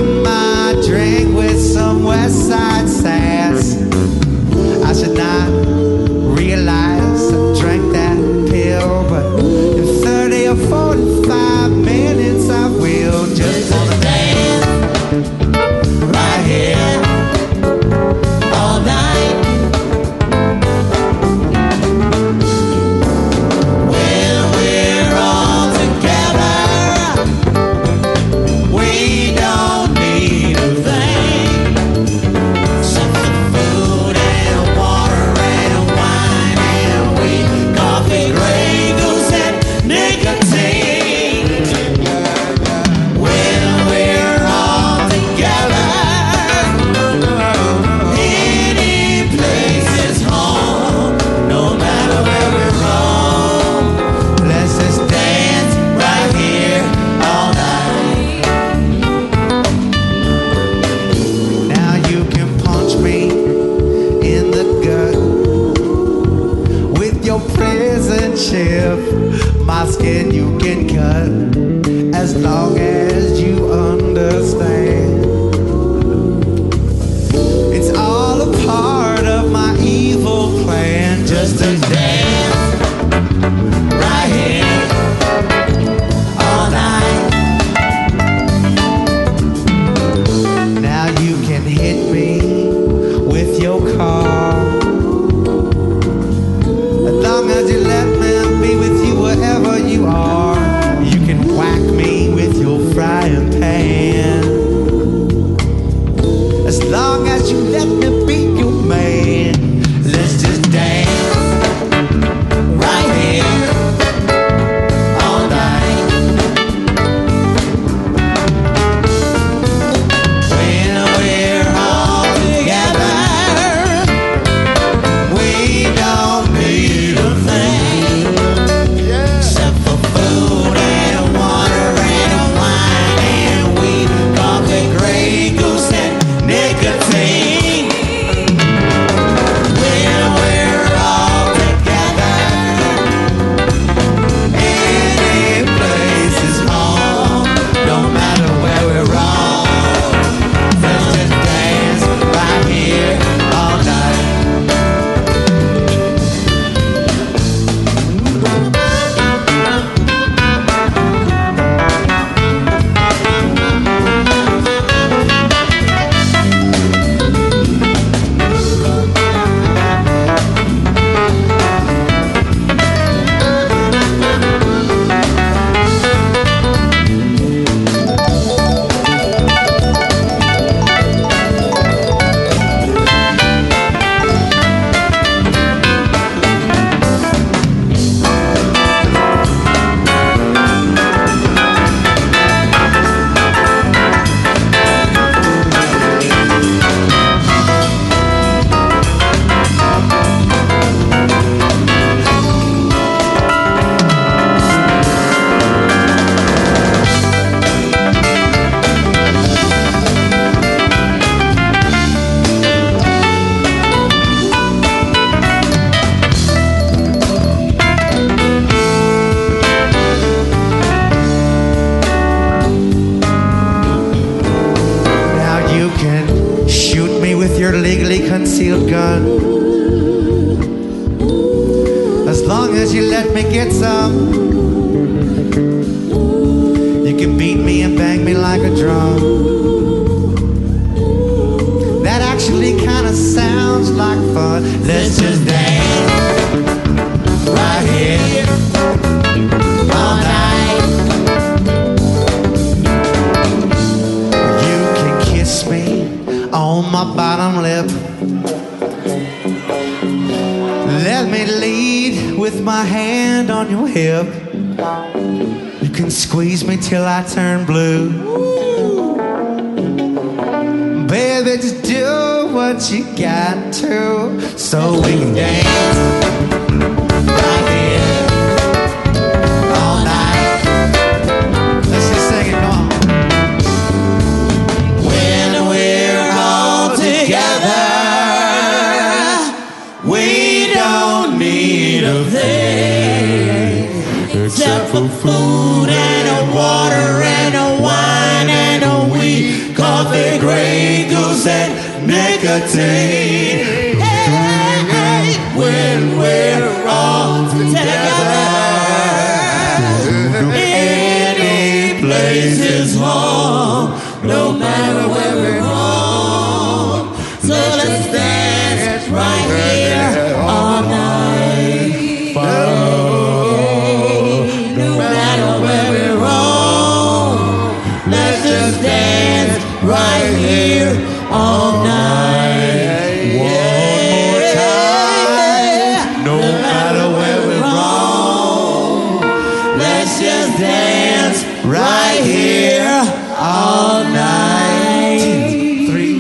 West Side sass. I should not shift. My skin you can cut as long as you understand. It's all a part of my evil plan, just to dance right here all night. Now you can hit me with your car, as long as you let me be with you wherever you are. You can whack me with your frying pan, as long as you let me be your man. Let's just dance right here all night. When we're all together, we don't need a thing except for food and water and a wine and weed, coffee, Grey Goose and nicotine. When we're all together, any place is home, no matter where we're wrong. Let's just dance right here all night. Now you can shoot me with your legally concealed gun, as long as you let me get some. You can beat me and bang me like a drum. That actually kind of sounds like fun. Let's just dance right here all night. You can kiss me on my bottom lip. Let me lead with my hand on your hip. You can squeeze me till I turn blue. Baby, just do what you got to, so we can dance right here all night. Let's just sing it, come on. When we're all together, we don't need a thing except for food and a water and a wine and a weed, coffee, Grey Goose and nicotine. Hey, when we're all together, any place is home, no matter where we're wrong. So let's dance right here all night. No matter where we're wrong, let's just dance right here all night. One more time. No matter where we're wrong, let's just dance right here all night. Two, three.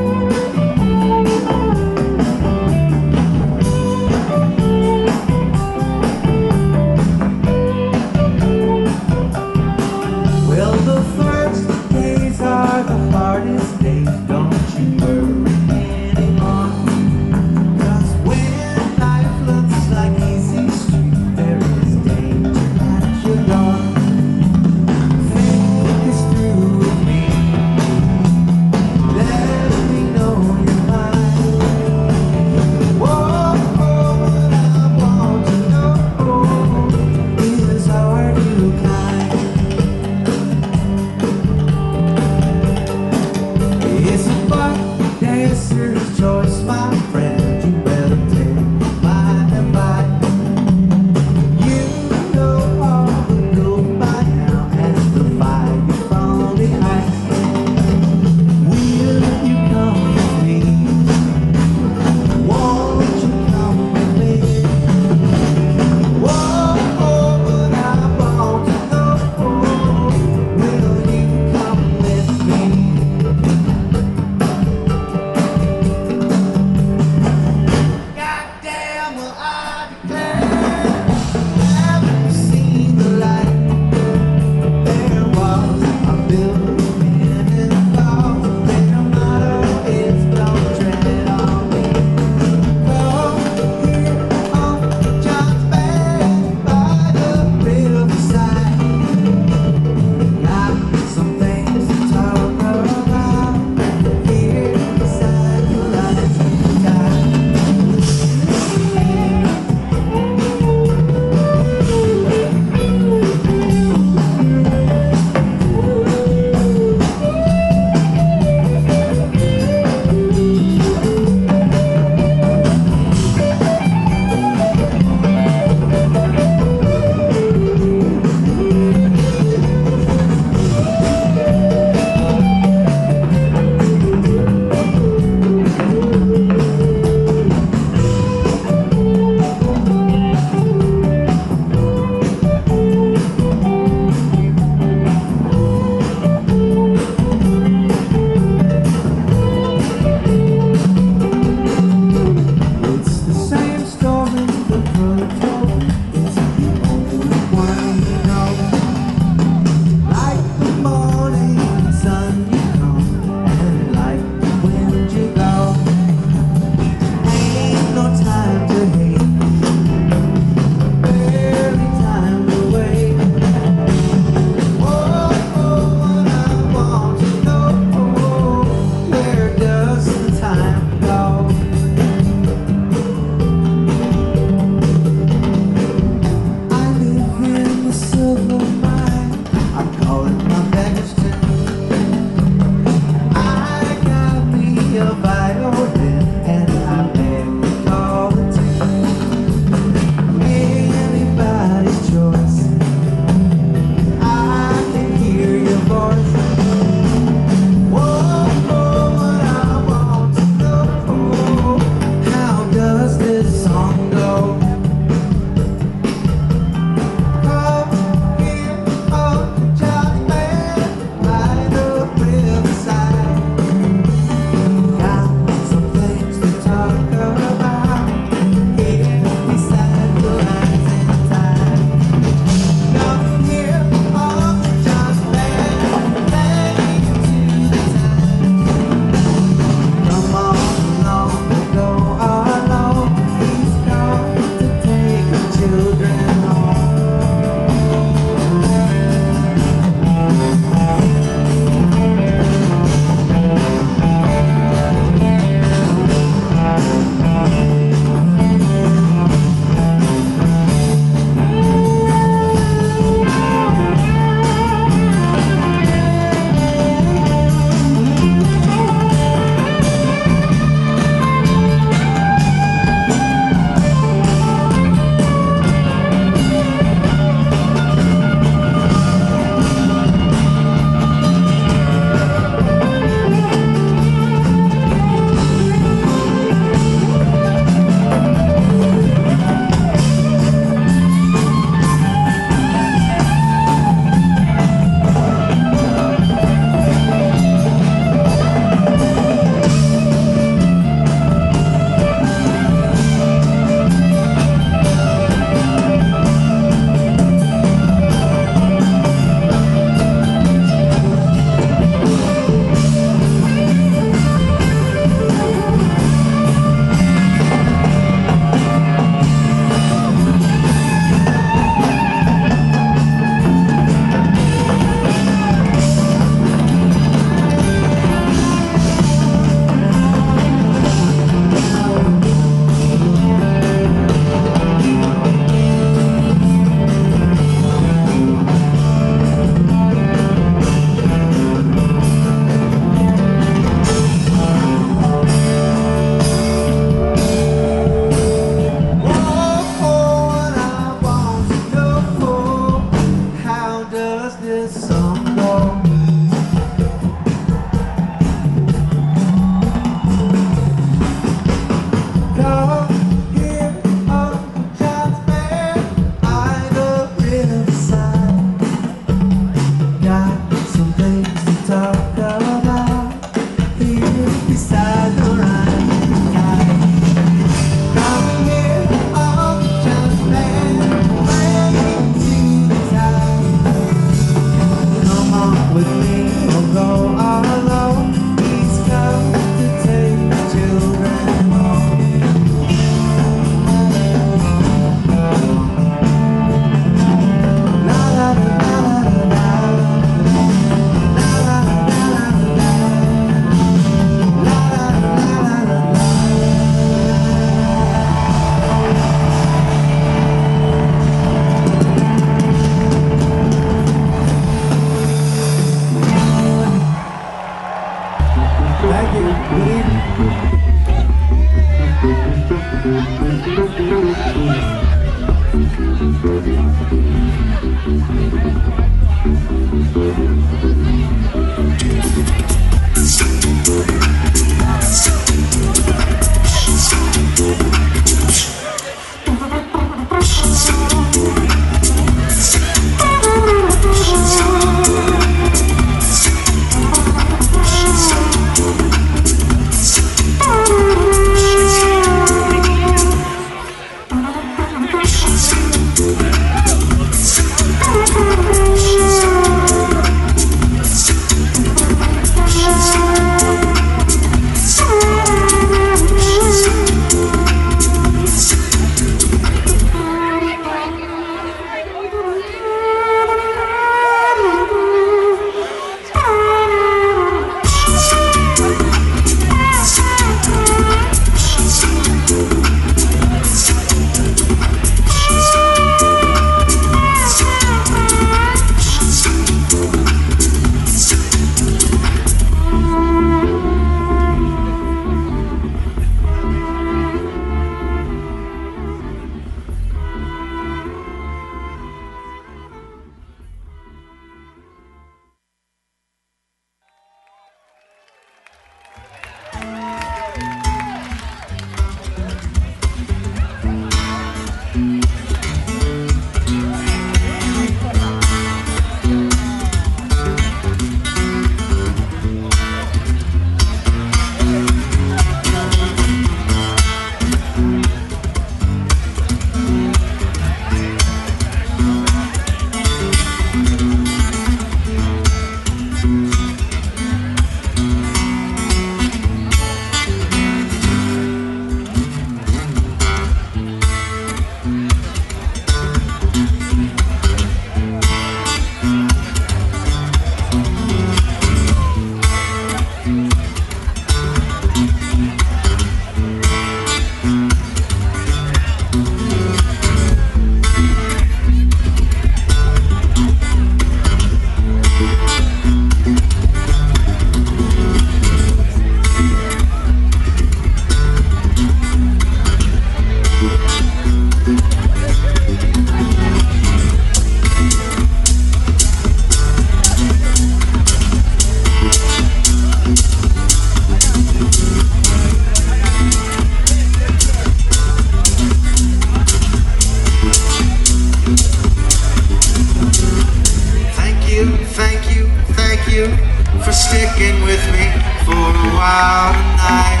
while tonight.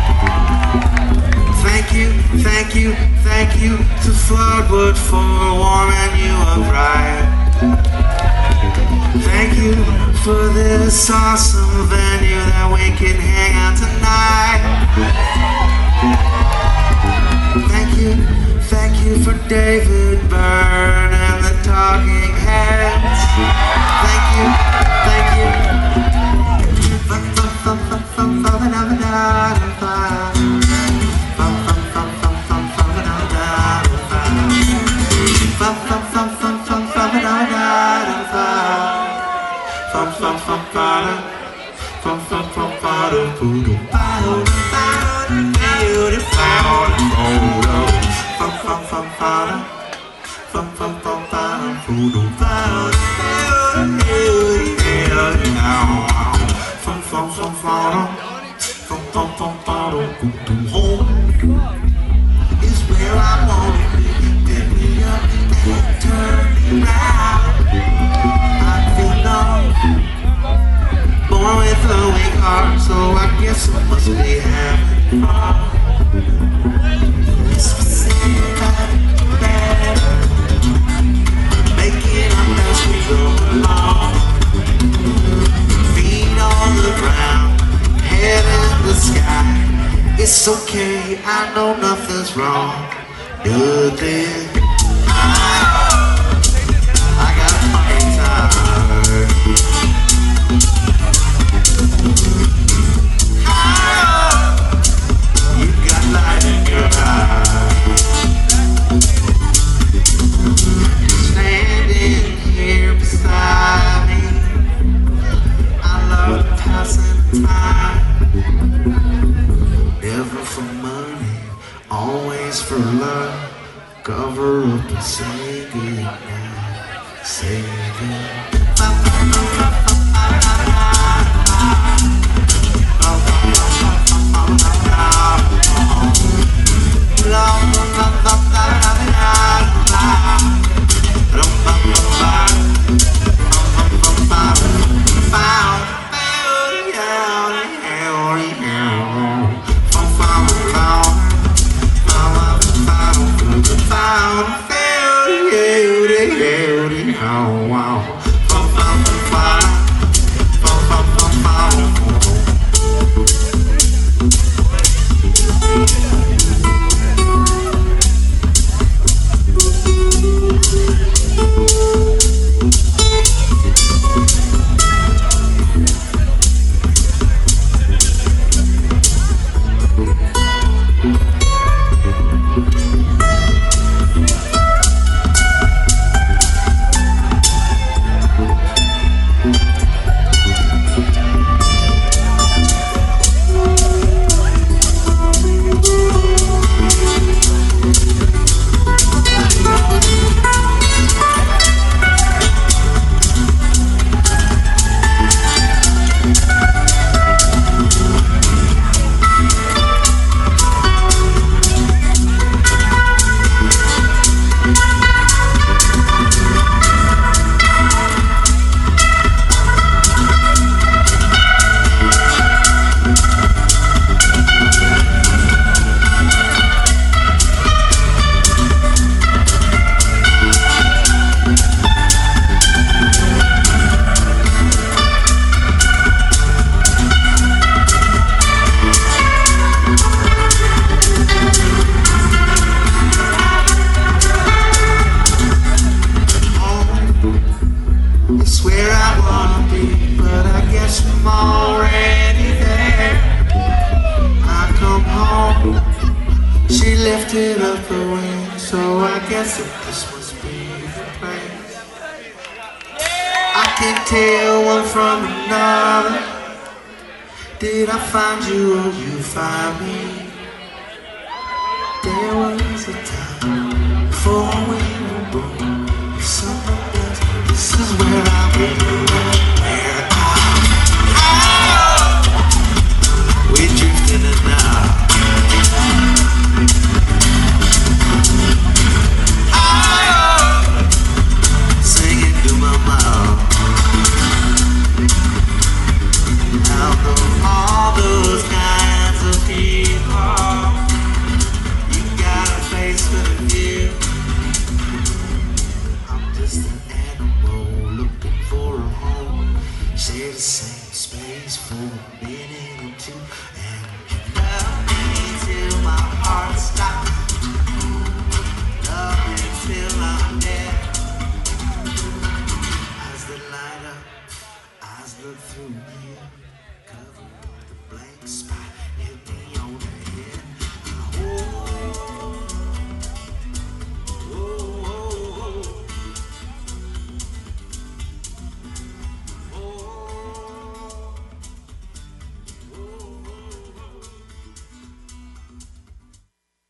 Thank you, thank you, thank you to Floodwood for warming you up right. Thank you for this awesome venue that we can hang out tonight. Thank you, thank you for David Byrne and the Talking Heads. Thank you, thank you. Home is where I wanna be. Pick me up and turn me round. I feel low, born with a weak heart, so I guess I must be having fun. It's for sad, bad, making up as we go along. Feet on the ground, head in the sky. It's okay, I know nothing's wrong. Nothing. I got a funny time. You got light in your eyes. Standing here beside me, I love passing time. Never for money, always for love. Cover up and say goodnight. Say goodnight. lifted up the wings, so I guess that this must be the place. I can tell one from another. Did I find you or you find me? There was a time before we were born. If someone else, this is where I belong.